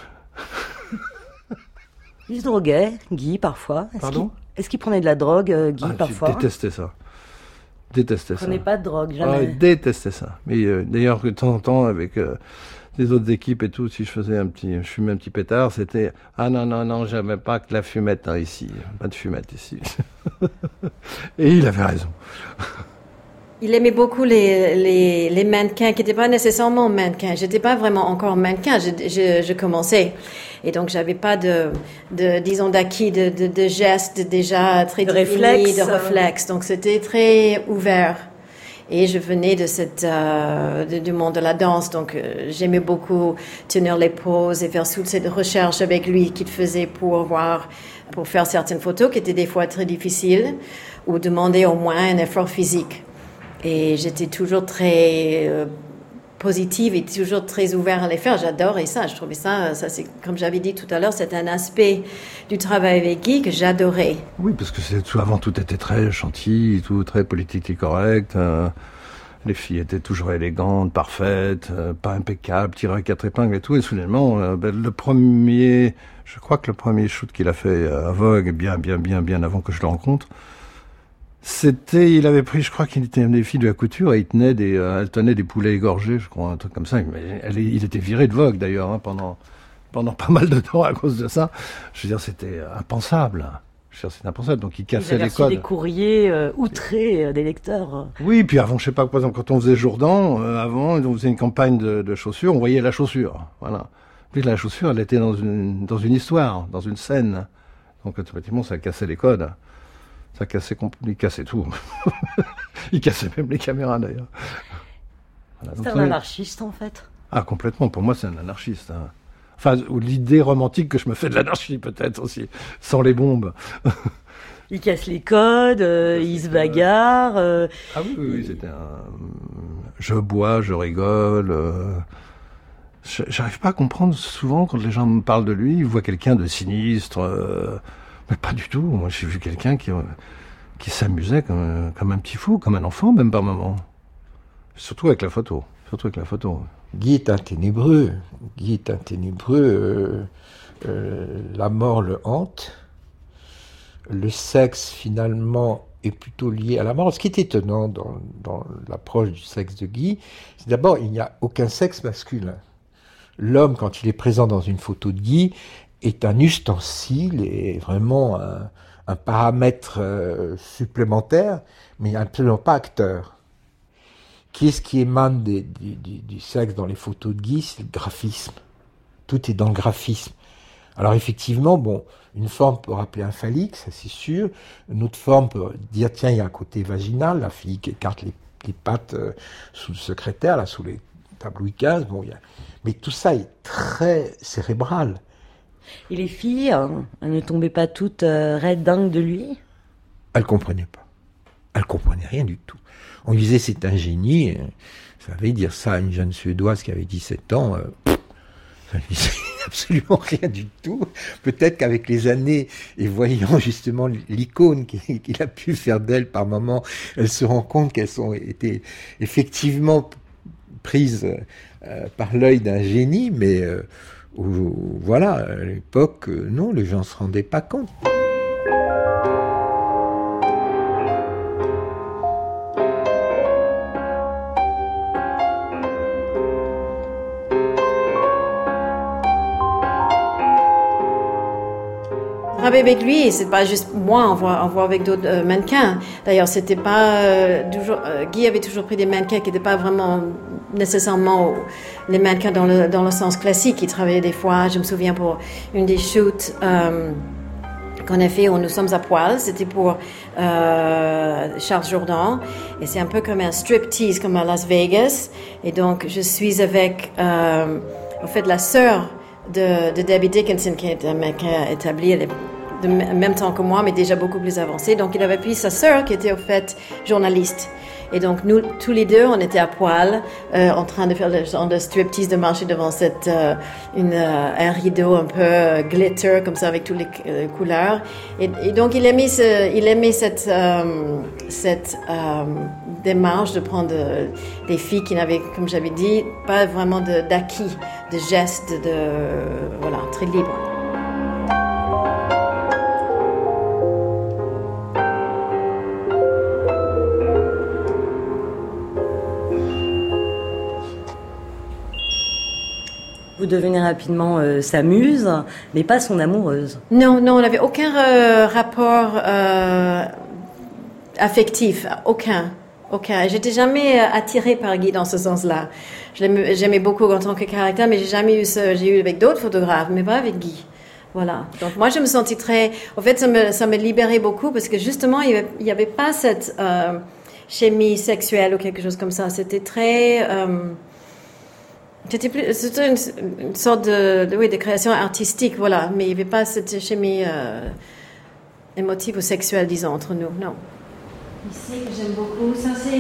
Il se droguait, Guy, parfois. Est-ce Pardon qu'il, est-ce qu'il prenait de la drogue, euh, Guy, ah, parfois? Je détestais ça. Détestais il ça. Il prenait pas de drogue, jamais. Ah, il détestait ça. Mais euh, d'ailleurs, de temps en temps, avec euh, les autres équipes et tout, si je faisais un petit, je fumais un petit pétard, c'était « Ah non, non, non, j'aimais pas que la fumette hein, ici. Pas de fumette ici. » Et il avait raison. Il aimait beaucoup les, les, les mannequins qui n'étaient pas nécessairement mannequins. J'étais pas vraiment encore mannequin, je, je, je commençais. Et donc, j'avais pas de, de disons, d'acquis, de, de, de gestes déjà très de définis, réflexes. de réflexes. Donc, c'était très ouvert. Et je venais de cette, euh, de, du monde de la danse. Donc, euh, j'aimais beaucoup tenir les poses et faire toute cette recherche avec lui qu'il faisait pour voir, pour faire certaines photos qui étaient des fois très difficiles ou demander au moins un effort physique. Et j'étais toujours très euh, positive et toujours très ouverte à les faire. J'adorais ça. Je trouvais ça, ça c'est, comme j'avais dit tout à l'heure, c'est un aspect du travail avec Guy que j'adorais. Oui, parce que c'est, avant tout était très gentil, tout très politiquement correct. Euh, les filles étaient toujours élégantes, parfaites, euh, pas impeccables, tirées à quatre épingles et tout. Et soudainement, euh, ben, le premier, je crois que le premier shoot qu'il a fait à Vogue, bien, bien, bien, bien avant que je le rencontre, c'était, il avait pris, je crois qu'il était des filles de la couture et il tenait des, euh, elle tenait des poulets égorgés, je crois, un truc comme ça. Mais elle, il était viré de Vogue d'ailleurs hein, pendant pendant pas mal de temps à cause de ça. Je veux dire, c'était impensable. Je veux dire, c'était impensable. Donc il cassait les codes. Des courriers euh, outrés euh, des lecteurs. Oui, puis avant, je sais pas, par exemple, quand on faisait Jourdan, euh, avant, on faisait une campagne de, de chaussures, on voyait la chaussure, voilà. Puis la chaussure, elle était dans une dans une histoire, dans une scène. Donc automatiquement, ça cassait les codes. Ça cassait, il cassait tout. Il cassait même les caméras, d'ailleurs. Voilà. C'est un anarchiste, en fait. Ah, complètement. Pour moi, c'est un anarchiste. Hein. Enfin, l'idée romantique que je me fais de l'anarchie, peut-être, aussi. Sans les bombes. Il casse les codes, euh, il se bagarre. Euh... Ah oui, oui, oui, c'était un... Je bois, je rigole... Euh... J'arrive pas à comprendre, souvent, quand les gens me parlent de lui, ils voient quelqu'un de sinistre... Euh... Mais pas du tout. Moi, j'ai vu quelqu'un qui, qui s'amusait comme, comme un petit fou, comme un enfant, même par moment. Surtout avec la photo. Surtout avec la photo. Guy est un ténébreux. Guy est un ténébreux. Euh, euh, la mort le hante. Le sexe, finalement, est plutôt lié à la mort. Ce qui est étonnant dans, dans l'approche du sexe de Guy, c'est d'abord, il n'y a aucun sexe masculin. L'homme, quand il est présent dans une photo de Guy, est un ustensile et vraiment un, un paramètre euh, supplémentaire, mais absolument pas acteur. Qu'est-ce qui émane des, du, du, du sexe dans les photos de Guy? C'est le graphisme. Tout est dans le graphisme. Alors effectivement, bon, une forme peut rappeler un phallique, ça c'est sûr. Une autre forme peut dire, tiens, il y a un côté vaginal, la fille qui écarte les, les pattes euh, sous le secrétaire, là, sous les tables Louis quinze. Bon, il y a... Mais tout ça est très cérébral. Et les filles, hein, elles ne tombaient pas toutes euh, raides dingues de lui? Elles comprenaient pas. Elles comprenaient rien du tout. On lui disait c'est un génie. Ça veut dire ça à une jeune Suédoise qui avait dix-sept ans. Euh, pff, ça lui disait absolument rien du tout. Peut-être qu'avec les années et voyant justement l'icône qu'il a pu faire d'elle par moment, elle se rend compte qu'elles ont été effectivement prises euh, par l'œil d'un génie, mais euh, Où, voilà, à l'époque, non, les gens ne se rendaient pas compte. Travailler avec lui, c'est pas juste moi, on voit, on voit avec d'autres euh, mannequins. D'ailleurs, c'était pas euh, toujours, euh, Guy avait toujours pris des mannequins qui n'étaient pas vraiment nécessairement les mannequins dans le dans le sens classique. Il travaillait des fois. Je me souviens pour une des shoots euh, qu'on a fait où nous sommes à poil. C'était pour euh, Charles Jourdan et c'est un peu comme un striptease comme à Las Vegas. Et donc je suis avec euh, en fait la sœur de, de Debbie Dickinson qui est un mannequin établi. Elle est de même temps que moi, mais déjà beaucoup plus avancé. Donc, il avait pris sa sœur, qui était au fait journaliste. Et donc, nous, tous les deux, on était à poil, euh, en train de faire le genre de striptease, de marcher devant cette, euh, une, euh, un rideau un peu euh, glitter, comme ça, avec toutes les euh, couleurs. Et, et donc, il aimait, ce, il aimait cette, euh, cette euh, démarche de prendre euh, des filles qui n'avaient, comme j'avais dit, pas vraiment de, d'acquis, de gestes, de, de voilà, très libres. Vous devenez rapidement euh, sa muse, mais pas son amoureuse. Non, non, on n'avait aucun euh, rapport euh, affectif, aucun. aucun. J'étais jamais attirée par Guy dans ce sens-là. Je l'aimais, j'aimais beaucoup en tant que caractère, mais j'ai jamais eu ce, j'ai eu avec d'autres photographes, mais pas avec Guy. Voilà. Donc moi, je me sentais très, en fait, ça me, ça me libérait beaucoup parce que justement, il n'y avait pas cette euh, chimie sexuelle ou quelque chose comme ça. C'était très, euh, c'était plus, c'était une, une sorte de, de, oui, de création artistique, voilà. Mais il n'y avait pas cette chimie euh, émotive ou sexuelle, disons, entre nous. Non. Ici, que j'aime beaucoup, ça c'est,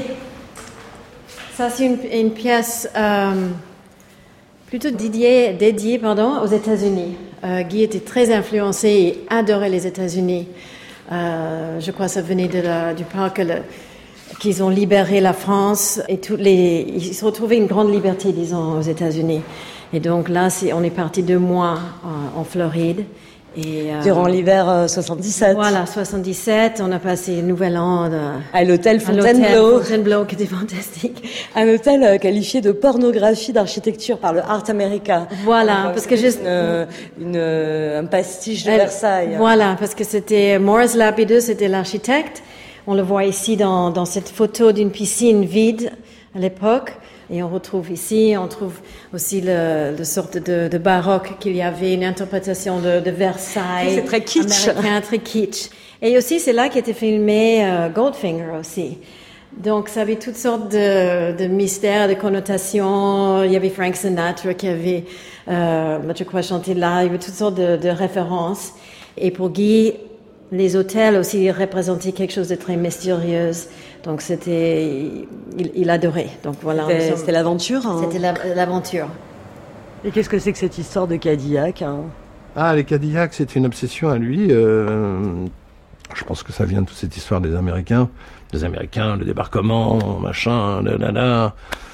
ça c'est une, une pièce euh, plutôt dédiée, dédiée pardon, aux États-Unis. Euh, Guy était très influencé et adorait les États-Unis. Euh, je crois que ça venait de la, du part que le, qu'ils ont libéré la France et toutes les, ils se retrouvaient une grande liberté, disons, aux États-Unis. Et donc là, c'est, on est parti deux mois en, en Floride. Et, euh, durant l'hiver euh, soixante-dix-sept. Voilà, soixante-dix-sept, on a passé le nouvel an de, à l'hôtel Fontainebleau. Fontainebleau, qui était fantastique. Un hôtel euh, qualifié de pornographie d'architecture par le Art America. Voilà, donc, parce que juste une, une, un pastiche de elle, Versailles. Voilà, parce que c'était Maurice Lapidus, c'était l'architecte. On le voit ici dans, dans cette photo d'une piscine vide à l'époque. Et on retrouve ici, on trouve aussi le, le sorte de, de baroque qu'il y avait, une interprétation de, de Versailles. C'est très kitsch. Américain, très kitsch. Et aussi, c'est là qu'était filmé euh, Goldfinger aussi. Donc, ça avait toutes sortes de, de mystères, de connotations. Il y avait Frank Sinatra qui avait, euh, je crois, chanté là. Il y avait toutes sortes de, de références. Et pour Guy, les hôtels aussi représentaient quelque chose de très mystérieux. Donc c'était, il, il adorait. Donc voilà. C'était, sommes... c'était l'aventure. Hein. C'était la, l'aventure. Et qu'est-ce que c'est que cette histoire de Cadillac hein Ah, les Cadillacs, c'était une obsession à lui. Euh, je pense que ça vient de toute cette histoire des Américains, des Américains, le débarquement, machin, là, là, là.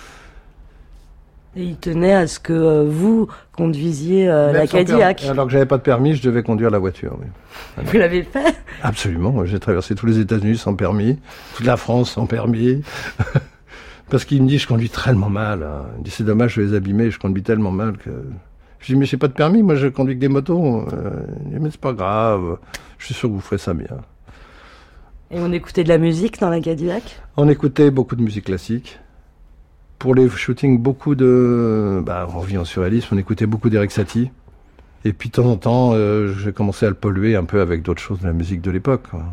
Et il tenait à ce que euh, vous conduisiez euh, la Cadillac. Permis. Alors que j'avais pas de permis, je devais conduire la voiture. Oui. Alors, vous l'avez fait ? Absolument. J'ai traversé tous les États-Unis sans permis, toute la France sans permis. Parce qu'il me dit, je conduis tellement mal. Hein. Il me dit, c'est dommage, je vais les abîmer, je conduis tellement mal que... Je dis, mais j'ai pas de permis, moi je conduis que des motos. Euh, il dit, mais c'est pas grave, je suis sûr que vous ferez ça bien. Et on écoutait de la musique dans la Cadillac ? On écoutait beaucoup de musique classique. Pour les shootings, beaucoup de... Bah, on revient au surréalisme, on écoutait beaucoup d'Eric Satie. Et puis de temps en temps, euh, j'ai commencé à le polluer un peu avec d'autres choses de la musique de l'époque, quoi.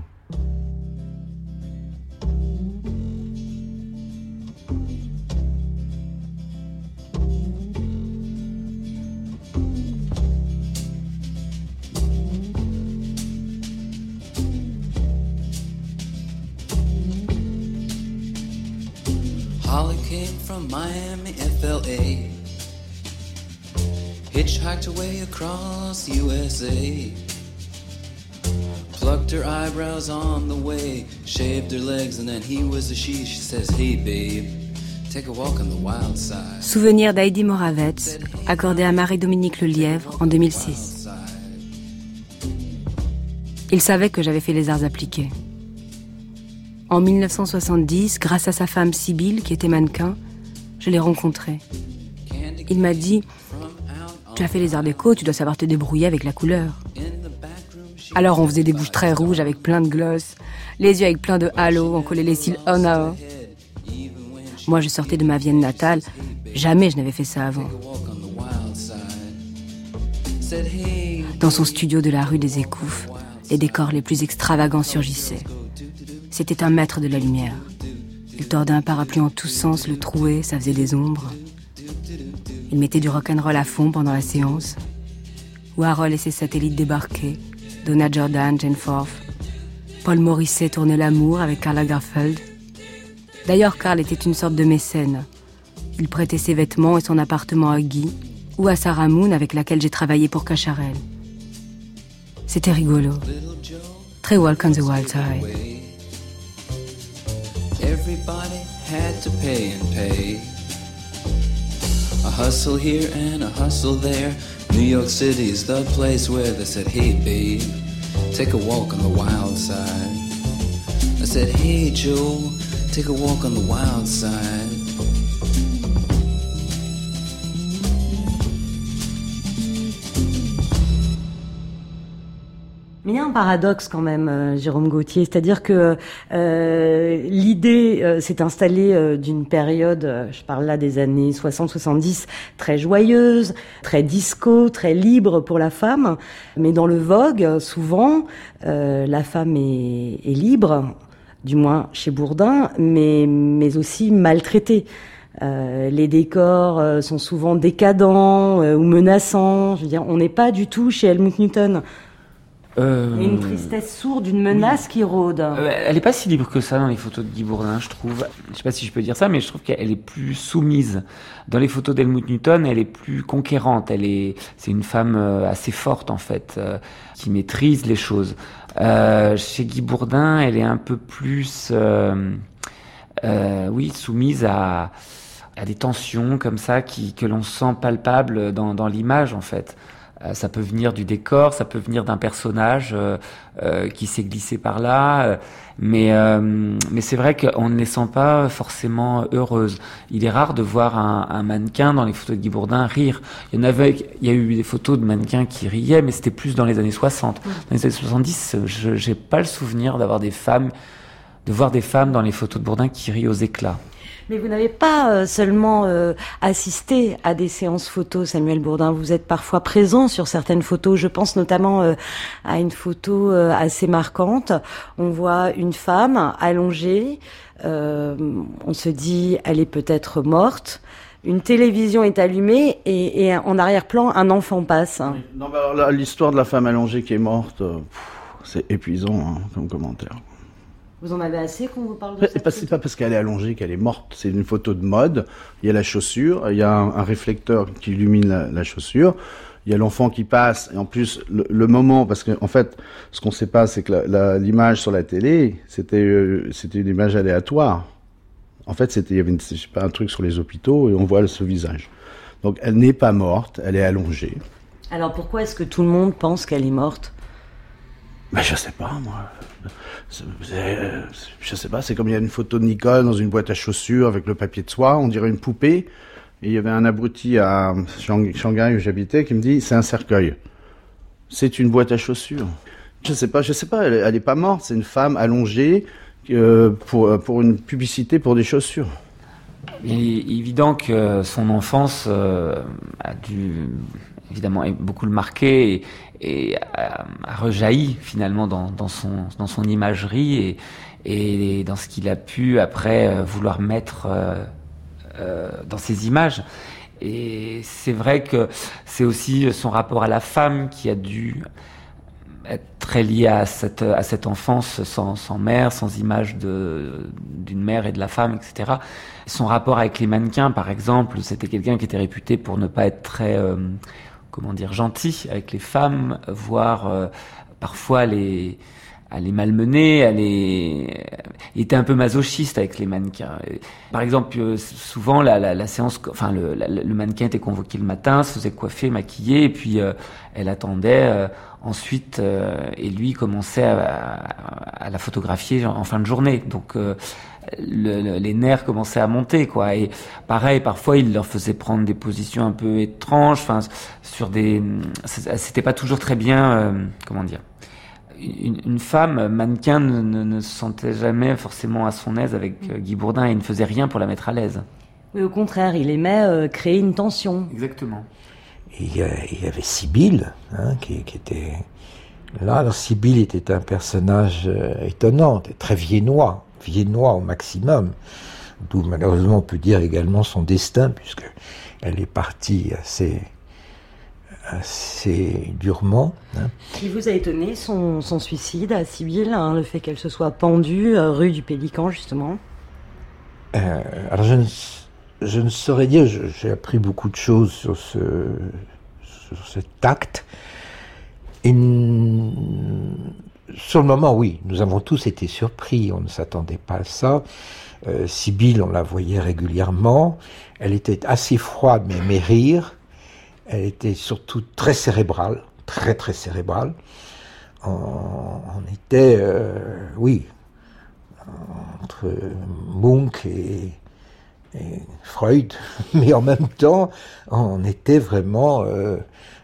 Holly came from Miami, F L A, hitchhiked away across U S A, plucked her eyebrows on the way, shaved her legs, and then he was a she. She says, hey babe, take a walk on the wild side. Souvenir d'Heidi Moravec, accordé à Marie-Dominique Lelièvre en deux mille six. Il savait que j'avais fait les arts appliqués. En dix-neuf cent soixante-dix, grâce à sa femme Sibylle, qui était mannequin, je l'ai rencontré. Il m'a dit « Tu as fait les arts déco, tu dois savoir te débrouiller avec la couleur. » Alors on faisait des bouches très rouges avec plein de gloss, les yeux avec plein de halo, on collait les cils un à un. Moi je sortais de ma Vienne natale, jamais je n'avais fait ça avant. Dans son studio de la rue des Écouffes, les décors les plus extravagants surgissaient. C'était un maître de la lumière. Il tordait un parapluie en tous sens, le trouait, ça faisait des ombres. Il mettait du rock'n'roll à fond pendant la séance. Warhol et ses satellites débarquaient, Donna Jordan, Jane Forth. Paul Morisset tournait l'amour avec Karl Lagerfeld. D'ailleurs, Karl était une sorte de mécène. Il prêtait ses vêtements et son appartement à Guy ou à Sarah Moon avec laquelle j'ai travaillé pour Cacharel. C'était rigolo. Très Walk on the Wild Side. Everybody had to pay and pay. A hustle here and a hustle there. New York City is the place where they said, hey babe, take a walk on the wild side. I said, hey Joe, take a walk on the wild side. Mais il y a un un paradoxe quand même, euh, Jérôme Gauthier, c'est-à-dire que euh, l'idée euh, s'est installée euh, d'une période, euh, je parle là des années soixante soixante-dix, très joyeuse, très disco, très libre pour la femme, mais dans le Vogue, souvent, euh, la femme est, est libre, du moins chez Bourdin, mais, mais aussi maltraitée. Euh, les décors euh, sont souvent décadents euh, ou menaçants. Je veux dire, on n'est pas du tout chez Helmut Newton. Euh... Il y a une tristesse sourde, une menace oui. qui rôde. Euh, elle n'est pas si libre que ça dans les photos de Guy Bourdin, je trouve. Je ne sais pas si je peux dire ça, mais je trouve qu'elle est plus soumise. Dans les photos d'Helmut Newton, elle est plus conquérante. Elle est, c'est une femme assez forte en fait, euh, qui maîtrise les choses. Euh, chez Guy Bourdin, elle est un peu plus, euh, euh, oui, soumise à, à des tensions comme ça qui, que l'on sent palpables dans, dans l'image en fait. Euh, ça peut venir du décor, ça peut venir d'un personnage euh, euh, qui s'est glissé par là, euh, mais euh, mais c'est vrai qu'on ne les sent pas forcément heureuses. Il est rare de voir un, un mannequin dans les photos de Guy Bourdin rire. Il y en avait, il y a eu des photos de mannequins qui riaient, mais c'était plus dans les années soixante. Dans les années soixante-dix, je j'ai pas le souvenir d'avoir des femmes, de voir des femmes dans les photos de Bourdin qui rient aux éclats. Mais vous n'avez pas euh, seulement euh, assisté à des séances photos, Samuel Bourdin. Vous êtes parfois présent sur certaines photos. Je pense notamment euh, à une photo euh, assez marquante. On voit une femme allongée. Euh, on se dit, elle est peut-être morte. Une télévision est allumée et, et en arrière-plan, un enfant passe. Oui. Non, bah alors là, l'histoire de la femme allongée qui est morte, euh, pff, c'est épuisant hein, comme commentaire. Vous en avez assez qu'on vous parle de ça? C'est pas, c'est pas parce qu'elle est allongée qu'elle est morte. C'est une photo de mode. Il y a la chaussure, il y a un, un réflecteur qui illumine la, la chaussure. Il y a l'enfant qui passe. Et en plus, le, le moment, parce qu'en en fait, ce qu'on sait pas, c'est que la, la, l'image sur la télé, c'était, euh, c'était une image aléatoire. En fait, c'était, il y avait une, je sais pas, un truc sur les hôpitaux et on voit ce visage. Donc, elle n'est pas morte, elle est allongée. Alors, pourquoi est-ce que tout le monde pense qu'elle est morte? Ben, je sais pas, moi. C'est, c'est, je sais pas, c'est comme il y a une photo de Nicole dans une boîte à chaussures avec le papier de soie, on dirait une poupée. Et il y avait un abruti à Shanghai où j'habitais qui me dit, c'est un cercueil. C'est une boîte à chaussures. Je sais pas, je sais pas, elle, elle est pas morte, c'est une femme allongée euh, pour, pour une publicité pour des chaussures. Il est évident que son enfance euh, a dû évidemment beaucoup le marquer et, et a, a rejailli finalement dans, dans, son, dans son imagerie et, et dans ce qu'il a pu après vouloir mettre euh, euh, dans ses images. Et c'est vrai que c'est aussi son rapport à la femme qui a dû être très lié à cette, à cette enfance sans, sans mère, sans image de, d'une mère et de la femme, et cetera. Son rapport avec les mannequins, par exemple, c'était quelqu'un qui était réputé pour ne pas être très, euh, comment dire, gentil avec les femmes, voire euh, parfois les, à les malmener, à les... Il était un peu masochiste avec les mannequins. Par exemple, souvent la, la, la séance, enfin le, la, le mannequin était convoqué le matin, se faisait coiffer, maquiller, et puis euh, elle attendait euh, ensuite, euh, et lui commençait à, à, à la photographier en fin de journée. Donc euh, le, le, les nerfs commençaient à monter, quoi. Et pareil, parfois il leur faisait prendre des positions un peu étranges, enfin sur des, c'était pas toujours très bien, euh, comment dire. Une, une femme mannequin ne, ne, ne se sentait jamais forcément à son aise avec euh, Guy Bourdin et ne faisait rien pour la mettre à l'aise. Oui, au contraire, il aimait euh, créer une tension. Exactement. Et il y, y avait Sibylle, hein, qui, qui était là. Alors Sibylle était un personnage euh, étonnant, très viennois, viennois au maximum. D'où malheureusement on peut dire également son destin, puisque elle est partie assez... assez durement. Hein. Il vous a étonné son, son suicide à Sibylle, hein, le fait qu'elle se soit pendue euh, rue du Pélican, justement? euh, Alors je ne, je ne saurais dire, je, j'ai appris beaucoup de choses sur, ce, sur cet acte. Et sur le moment, oui, nous avons tous été surpris, on ne s'attendait pas à ça. Euh, Sibylle, on la voyait régulièrement, elle était assez froide mais aimait rire. Elle était surtout très cérébrale, très très cérébrale. On, on était, euh, oui, entre Munch et, et Freud, mais en même temps, on était vraiment euh,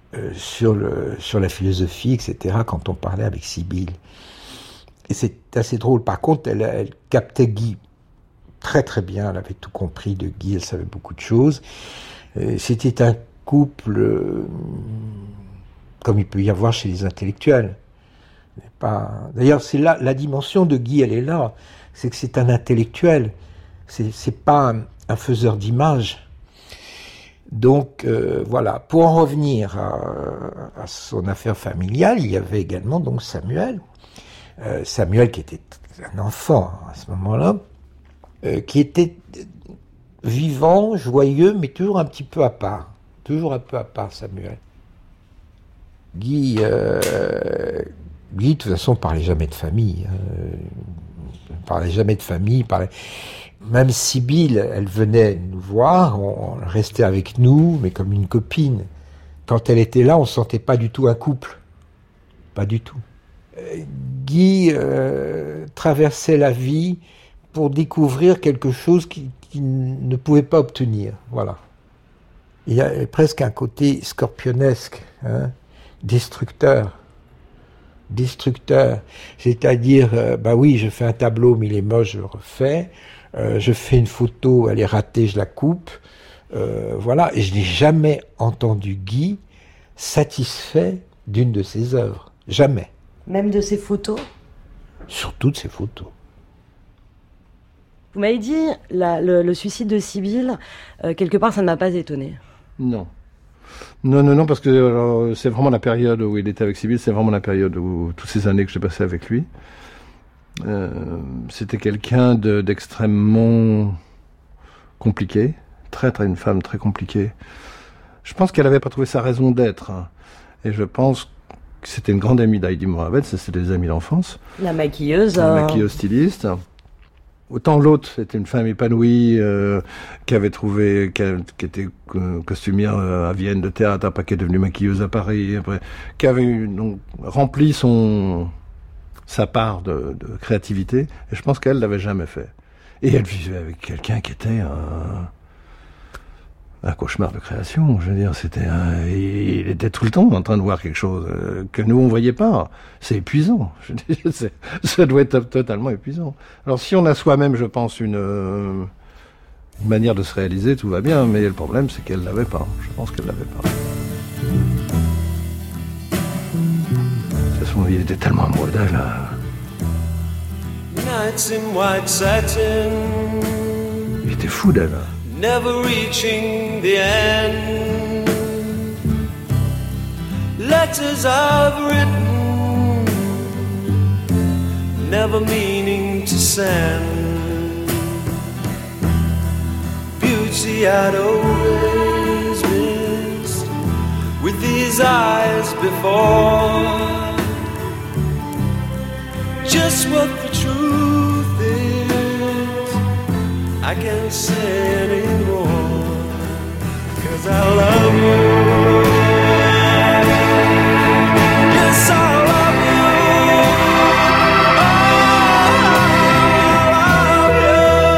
euh, sur, le, sur la philosophie, et cetera, quand on parlait avec Sybille. Et c'est assez drôle. Par contre, elle, elle captait Guy très très bien, elle avait tout compris de Guy, elle savait beaucoup de choses. Euh, c'était un couple euh, comme il peut y avoir chez les intellectuels. Pas... D'ailleurs, c'est là, la dimension de Guy, elle est là. C'est que c'est un intellectuel. C'est, c'est pas un, un faiseur d'images. Donc, euh, voilà. Pour en revenir à, à son affaire familiale, il y avait également donc Samuel. Euh, Samuel qui était un enfant à ce moment-là, euh, qui était vivant, joyeux, mais toujours un petit peu à part. Toujours un peu à part, Samuel. Guy, euh, Guy, de toute façon, ne parlait jamais de famille. Euh, ne parlait jamais de famille. Parlait... Même Sybille, elle venait nous voir, on, on restait avec nous, mais comme une copine. Quand elle était là, on ne sentait pas du tout un couple. Pas du tout. Euh, Guy euh, traversait la vie pour découvrir quelque chose qu'il, qu'il ne pouvait pas obtenir. Voilà. Il y a presque un côté scorpionesque, hein, destructeur. Destructeur. C'est-à-dire, euh, bah oui, je fais un tableau, mais il est moche, je le refais. Euh, je fais une photo, elle est ratée, je la coupe. Euh, voilà. Et je n'ai jamais entendu Guy satisfait d'une de ses œuvres. Jamais. Même de ses photos ? Surtout de ses photos. Vous m'avez dit, la, le, le suicide de Sybille, euh, quelque part, ça ne m'a pas étonné. Non. Non, non, non, parce que alors, c'est vraiment la période où il était avec Sybille, c'est vraiment la période où, toutes ces années que j'ai passées avec lui, euh, c'était quelqu'un de, d'extrêmement compliqué, très, très, une femme très compliquée. Je pense qu'elle n'avait pas trouvé sa raison d'être, hein, et je pense que c'était une grande amie d'Heidi Moravec, c'était des amis d'enfance. La maquilleuse. La euh... maquilleuse styliste. Autant l'autre, c'était une femme épanouie, euh, qui avait trouvé, qui, a, qui était euh, costumière à Vienne de théâtre, après qui est devenue maquilleuse à Paris, après, qui avait donc rempli son, sa part de, de créativité, et je pense qu'elle l'avait jamais fait. Et elle vivait avec quelqu'un qui était un, un cauchemar de création, je veux dire, c'était un, il était tout le temps en train de voir quelque chose euh, que nous on voyait pas. C'est épuisant, je veux dire, c'est, ça doit être totalement épuisant. Alors si on a soi-même, je pense, une, euh, une manière de se réaliser, tout va bien, mais le problème c'est qu'elle l'avait pas, je pense qu'elle l'avait pas. De toute façon, il était tellement amoureux d'elle. Nights in white satin. Il était fou d'elle. Never reaching the end. Letters I've written, never meaning to send. Beauty I'd always missed with these eyes before. Just what the truth is, I can't say anymore, 'cause I love you. Yes, I love you. I love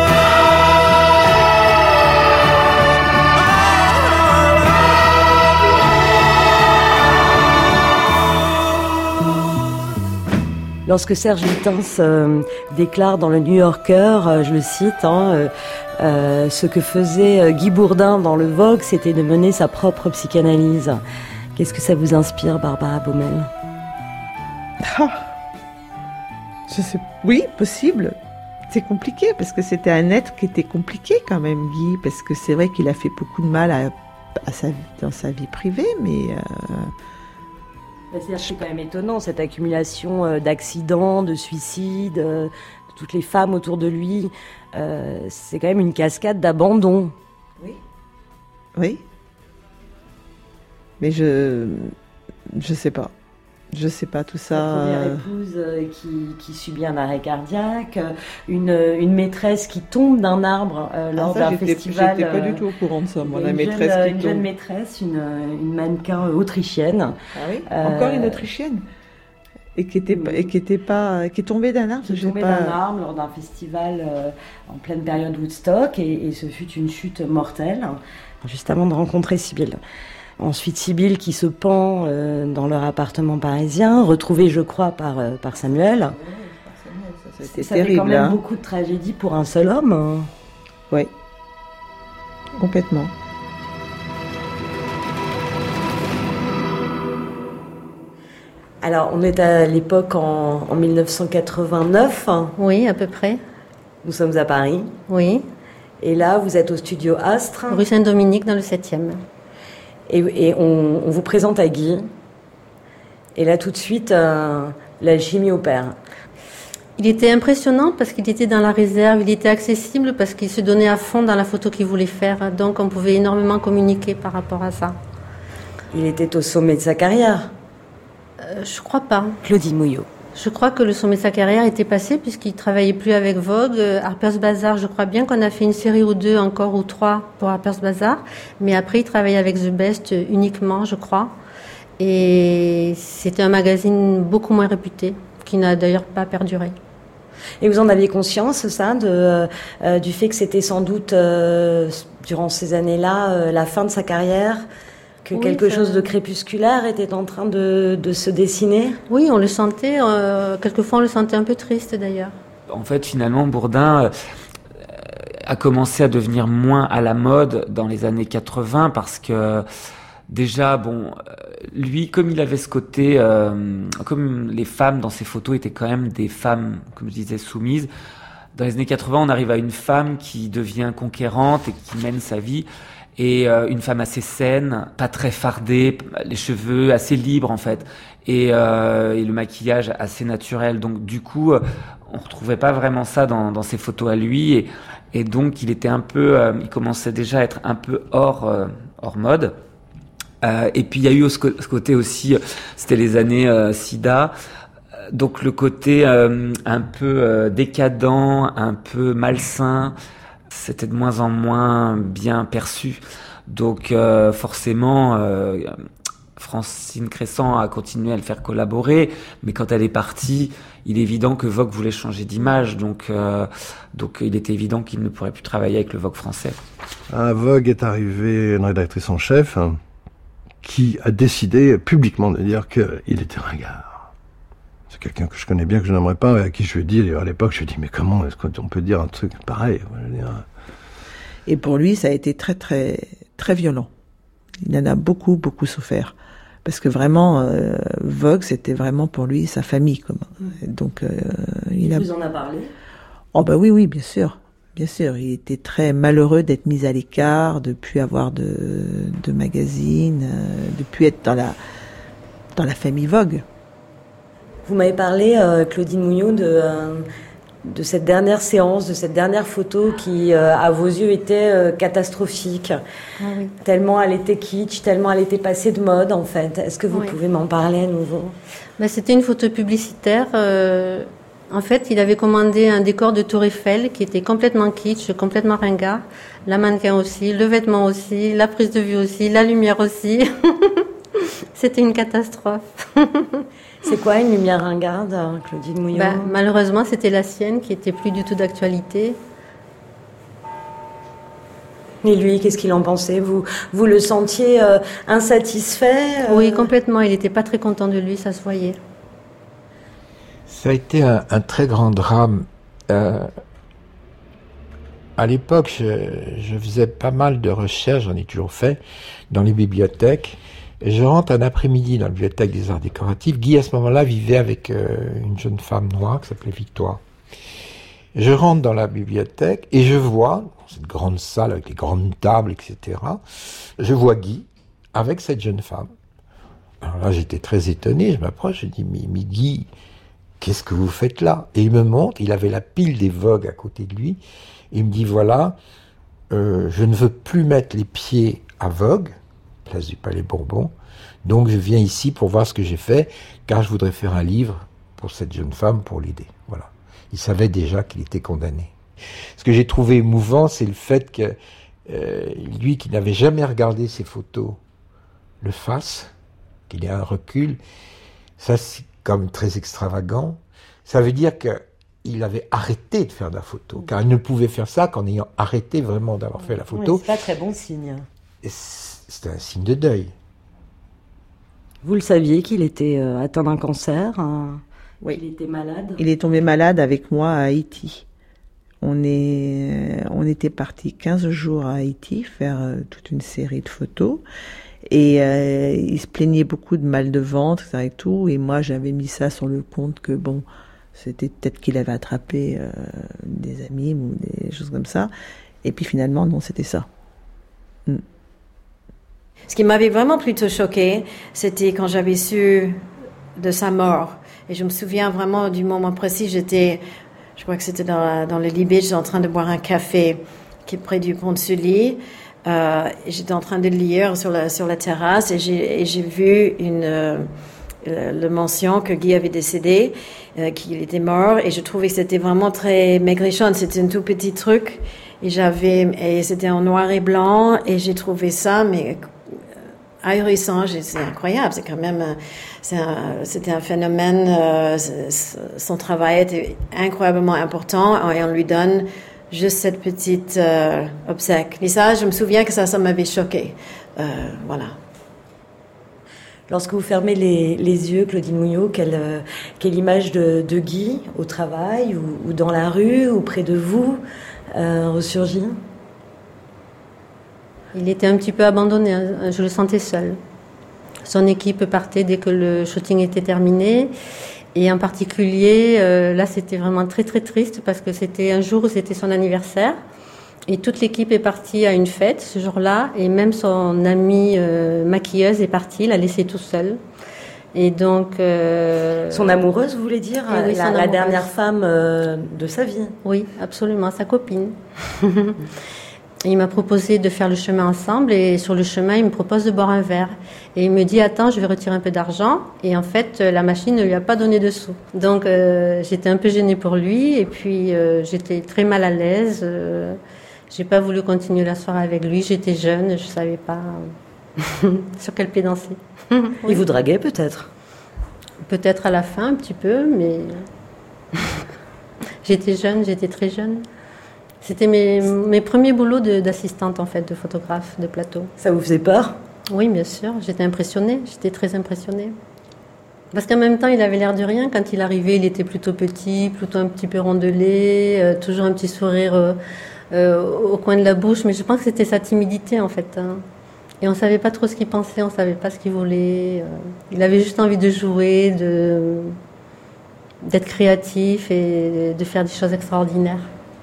Lorsque Serge Lutens euh, déclare dans le New Yorker, euh, je le cite, hein, euh, euh, ce que faisait euh, Guy Bourdin dans le Vogue, c'était de mener sa propre psychanalyse. Qu'est-ce que ça vous inspire, Barbara Baumel ? Ah, je sais, oui, possible. C'est compliqué, parce que c'était un être qui était compliqué quand même, Guy, parce que c'est vrai qu'il a fait beaucoup de mal à, à sa, dans sa vie privée, mais... Euh... C'est-à-dire que c'est quand même étonnant, cette accumulation d'accidents, de suicides, de toutes les femmes autour de lui. Euh, c'est quand même une cascade d'abandon. Oui. Oui. Mais je... Je sais pas. Je sais pas tout ça. La première épouse euh, qui, qui subit un arrêt cardiaque, une, une maîtresse qui tombe d'un arbre euh, lors ah, ça, d'un j'étais, festival. J'étais pas du tout au courant de ça, moi, la maîtresse jeune, qui une tombe. Une jeune maîtresse, une, une mannequin autrichienne. Ah oui. Euh, Encore une autrichienne. Et qui était, et qui était pas, qui est tombée d'un arbre. Qui est tombée pas... d'un arbre lors d'un festival euh, en pleine période Woodstock, et, et ce fut une chute mortelle, juste avant de rencontrer Sybille. Ensuite, Sibylle qui se pend euh, dans leur appartement parisien, retrouvée, je crois, par, euh, par Samuel. Ça, c'était ça terrible, fait quand même hein. beaucoup de tragédie pour un seul homme. Oui, complètement. Alors, on est à l'époque en, en dix-neuf cent quatre-vingt-neuf. Oui, à peu près. Nous sommes à Paris. Oui. Et là, vous êtes au studio Astre. Rue Saint-Dominique, dans le septième. Et, et on, on vous présente à Guy. Et là, tout de suite, euh, l'alchimie opère. Il était impressionnant parce qu'il était dans la réserve, il était accessible parce qu'il se donnait à fond dans la photo qu'il voulait faire. Donc, on pouvait énormément communiquer par rapport à ça. Il était au sommet de sa carrière. Euh, je crois pas. Claudine Mouillot. Je crois que le sommet de sa carrière était passé puisqu'il travaillait plus avec Vogue. Harper's Bazaar, je crois bien qu'on a fait une série ou deux encore ou trois pour Harper's Bazaar. Mais après, il travaillait avec The Best uniquement, je crois. Et c'était un magazine beaucoup moins réputé, qui n'a d'ailleurs pas perduré. Et vous en aviez conscience, ça, de, euh, du fait que c'était sans doute, euh, durant ces années-là, euh, la fin de sa carrière, que oui, quelque ça... chose de crépusculaire était en train de, de se dessiner? Oui, on le sentait. Euh, quelquefois, on le sentait un peu triste, d'ailleurs. En fait, finalement, Bourdin euh, a commencé à devenir moins à la mode dans les années quatre-vingts parce que déjà, bon, lui, comme il avait ce côté, euh, comme les femmes dans ses photos étaient quand même des femmes, comme je disais, soumises. Dans les années quatre-vingts, on arrive à une femme qui devient conquérante et qui mène sa vie. Et euh, une femme assez saine, pas très fardée, les cheveux assez libres en fait, et, euh, et le maquillage assez naturel. Donc du coup, euh, on retrouvait pas vraiment ça dans, dans ses photos à lui, et, et donc il était un peu, euh, il commençait déjà à être un peu hors euh, hors mode. Euh, et puis il y a eu ce, ce côté aussi, c'était les années euh, SIDA. Donc le côté euh, un peu euh, décadent, un peu malsain, c'était de moins en moins bien perçu. Donc euh, forcément, euh, Francine Crescent a continué à le faire collaborer, mais quand elle est partie, il est évident que Vogue voulait changer d'image, donc, euh, donc il était évident qu'il ne pourrait plus travailler avec le Vogue français. À Vogue est arrivée une rédactrice en chef hein, qui a décidé publiquement de dire qu'il était ringard. C'est quelqu'un que je connais bien, que je n'aimerais pas, et à qui je lui ai dit, à l'époque, je lui ai dit, mais comment est-ce qu'on peut dire un truc pareil? Je veux dire... Et pour lui, ça a été très, très, très violent. Il en a beaucoup, beaucoup souffert. Parce que vraiment, euh, Vogue, c'était vraiment pour lui sa famille. Comme. Donc, euh, il, il a... vous en a parlé? Oh bah oui, oui, bien sûr. Bien sûr, il était très malheureux d'être mis à l'écart, de plus avoir de, de magazine, euh, de plus être dans la, dans la famille Vogue. Vous m'avez parlé, euh, Claudine Mouillot, de, euh, de cette dernière séance, de cette dernière photo qui, euh, à vos yeux, était euh, catastrophique. Ah oui. Tellement elle était kitsch, tellement elle était passée de mode, en fait. Est-ce que vous oui. pouvez m'en parler à nouveau? Ben, c'était une photo publicitaire. Euh, en fait, il avait commandé un décor de Tour Eiffel qui était complètement kitsch, complètement ringard. La mannequin aussi, le vêtement aussi, la prise de vue aussi, la lumière aussi. C'était une catastrophe. C'est quoi une lumière ringarde, Claudine Mouillot? Ben, malheureusement, c'était la sienne qui était plus du tout d'actualité. Et lui, qu'est-ce qu'il en pensait? Vous, vous le sentiez euh, insatisfait euh... Oui, complètement. Il n'était pas très content de lui, ça se voyait. Ça a été un, un très grand drame. Euh, à l'époque, je, je faisais pas mal de recherches, j'en ai toujours fait, dans les bibliothèques. Et je rentre un après-midi dans la bibliothèque des arts décoratifs. Guy, à ce moment-là, vivait avec euh, une jeune femme noire qui s'appelait Victoire. Je rentre dans la bibliothèque et je vois, dans cette grande salle avec les grandes tables, et cetera, je vois Guy avec cette jeune femme. Alors là, j'étais très étonné, je m'approche, je dis, mais, mais Guy, qu'est-ce que vous faites là? Et il me montre, il avait la pile des Vogue à côté de lui, et il me dit, voilà, euh, je ne veux plus mettre les pieds à Vogue, place du Palais Bourbon. Donc je viens ici pour voir ce que j'ai fait, car je voudrais faire un livre pour cette jeune femme, pour l'aider. Voilà. Il savait déjà qu'il était condamné. Ce que j'ai trouvé émouvant, c'est le fait que euh, lui, qui n'avait jamais regardé ses photos, le fasse, qu'il ait un recul. Ça, c'est comme très extravagant. Ça veut dire qu'il avait arrêté de faire de la photo, car il ne pouvait faire ça qu'en ayant arrêté vraiment d'avoir fait la photo. Oui, c'est pas très bon signe. Et c'était un signe de deuil. Vous le saviez qu'il était euh, atteint d'un cancer, hein, oui. Qu'il était malade? Il est tombé malade avec moi à Haïti. On, est, on était partis quinze jours à Haïti faire euh, toute une série de photos. Et euh, il se plaignait beaucoup de mal de ventre, et cetera et tout. Et moi, j'avais mis ça sur le compte que bon, c'était peut-être qu'il avait attrapé euh, des amis ou des choses comme ça. Et puis finalement, non, c'était ça. Mm. Ce qui m'avait vraiment plutôt choqué, c'était quand j'avais su de sa mort. Et je me souviens vraiment du moment précis, j'étais, je crois que c'était dans, la, dans le Libé, j'étais en train de boire un café qui est près du pont de Sully. Euh, j'étais en train de lire sur la, sur la terrasse et j'ai, et j'ai vu une, euh, le mention que Guy avait décédé, euh, qu'il était mort. Et je trouvais que c'était vraiment très maigrichonne. C'était un tout petit truc. Et j'avais, et c'était en noir et blanc. Et j'ai trouvé ça, mais ahurissant. C'est incroyable. C'est quand même, c'est un, c'était un phénomène. Euh, son travail était incroyablement important et on lui donne juste cette petite euh, obsèque. Et ça, je me souviens que ça, ça m'avait choqué. Euh, voilà. Lorsque vous fermez les, les yeux, Claudine Mouillot, quelle, euh, quelle image de, de Guy au travail ou, ou dans la rue ou près de vous euh, ressurgit? Il était un petit peu abandonné, hein. Je le sentais seul. Son équipe partait dès que le shooting était terminé. Et en particulier, euh, là, c'était vraiment très, très triste parce que c'était un jour où c'était son anniversaire. Et toute l'équipe est partie à une fête ce jour-là. Et même son amie euh, maquilleuse est partie, l'a laissé tout seul. Et donc... Euh, son amoureuse, vous voulez dire? Oui, la, la dernière femme euh, de sa vie. Oui, absolument, sa copine. Il m'a proposé de faire le chemin ensemble et sur le chemin, il me propose de boire un verre. Et il me dit, attends, je vais retirer un peu d'argent. Et en fait, la machine ne lui a pas donné de sous. Donc, euh, j'étais un peu gênée pour lui et puis euh, j'étais très mal à l'aise. Euh, j'ai pas voulu continuer la soirée avec lui. J'étais jeune, je savais pas sur quel pied danser. Oui. Il vous draguait peut-être? Peut-être à la fin, un petit peu, mais j'étais jeune, j'étais très jeune. C'était mes, mes premiers boulots de, d'assistante, en fait, de photographe de plateau. Ça vous faisait peur? Oui, bien sûr. J'étais impressionnée. J'étais très impressionnée. Parce qu'en même temps, il avait l'air de rien. Quand il arrivait, il était plutôt petit, plutôt un petit peu rondelé, euh, toujours un petit sourire euh, euh, au coin de la bouche. Mais je pense que c'était sa timidité, en fait. Hein. Et on ne savait pas trop ce qu'il pensait, on ne savait pas ce qu'il voulait. Euh, il avait juste envie de jouer, de, d'être créatif et de faire des choses extraordinaires.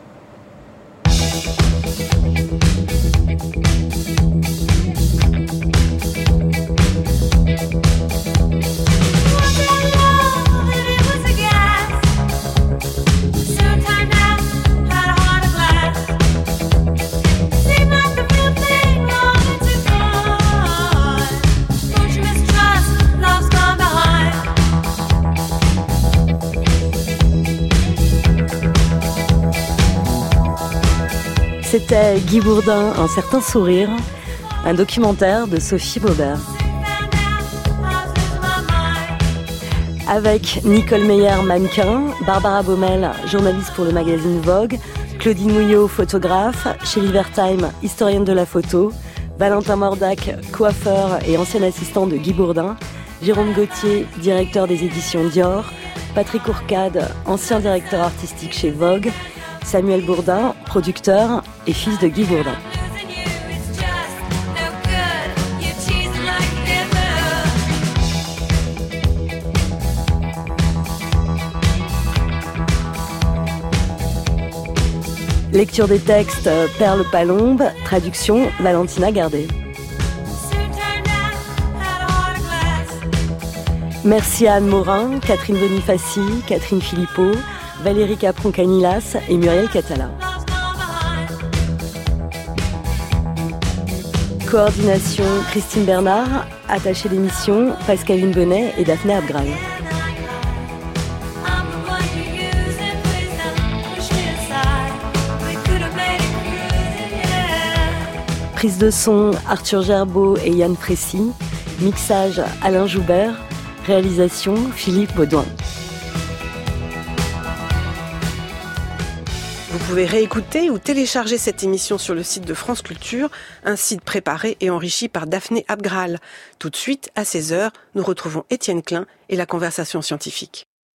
C'était Guy Bourdin, Un certain sourire, un documentaire de Sophie Baubert. Avec Nicole Meyer, mannequin, Barbara Baumel, journaliste pour le magazine Vogue, Claudine Mouillot, photographe, chez Libertime, historienne de la photo, Valentin Mordac, coiffeur et ancien assistant de Guy Bourdin, Jérôme Gauthier, directeur des éditions Dior, Patrick Ourcade, ancien directeur artistique chez Vogue, Samuel Bourdin, producteur et fils de Guy Bourdin. Lecture des textes, Perle Palombe, traduction, Valentina Gardet. Merci à Anne Morin, Catherine Bonifaci, Catherine Philippot, Valérie Capron-Canilas et Muriel Catala. Coordination, Christine Bernard, attachée d'émission, Pascaline Bonnet et Daphné Abgral. Prise de son, Arthur Gerbeau et Yann Précy. Mixage, Alain Joubert. Réalisation, Philippe Baudouin. Vous pouvez réécouter ou télécharger cette émission sur le site de France Culture, un site préparé et enrichi par Daphné Abgral. Tout de suite, à seize heures, nous retrouvons Étienne Klein et la conversation scientifique.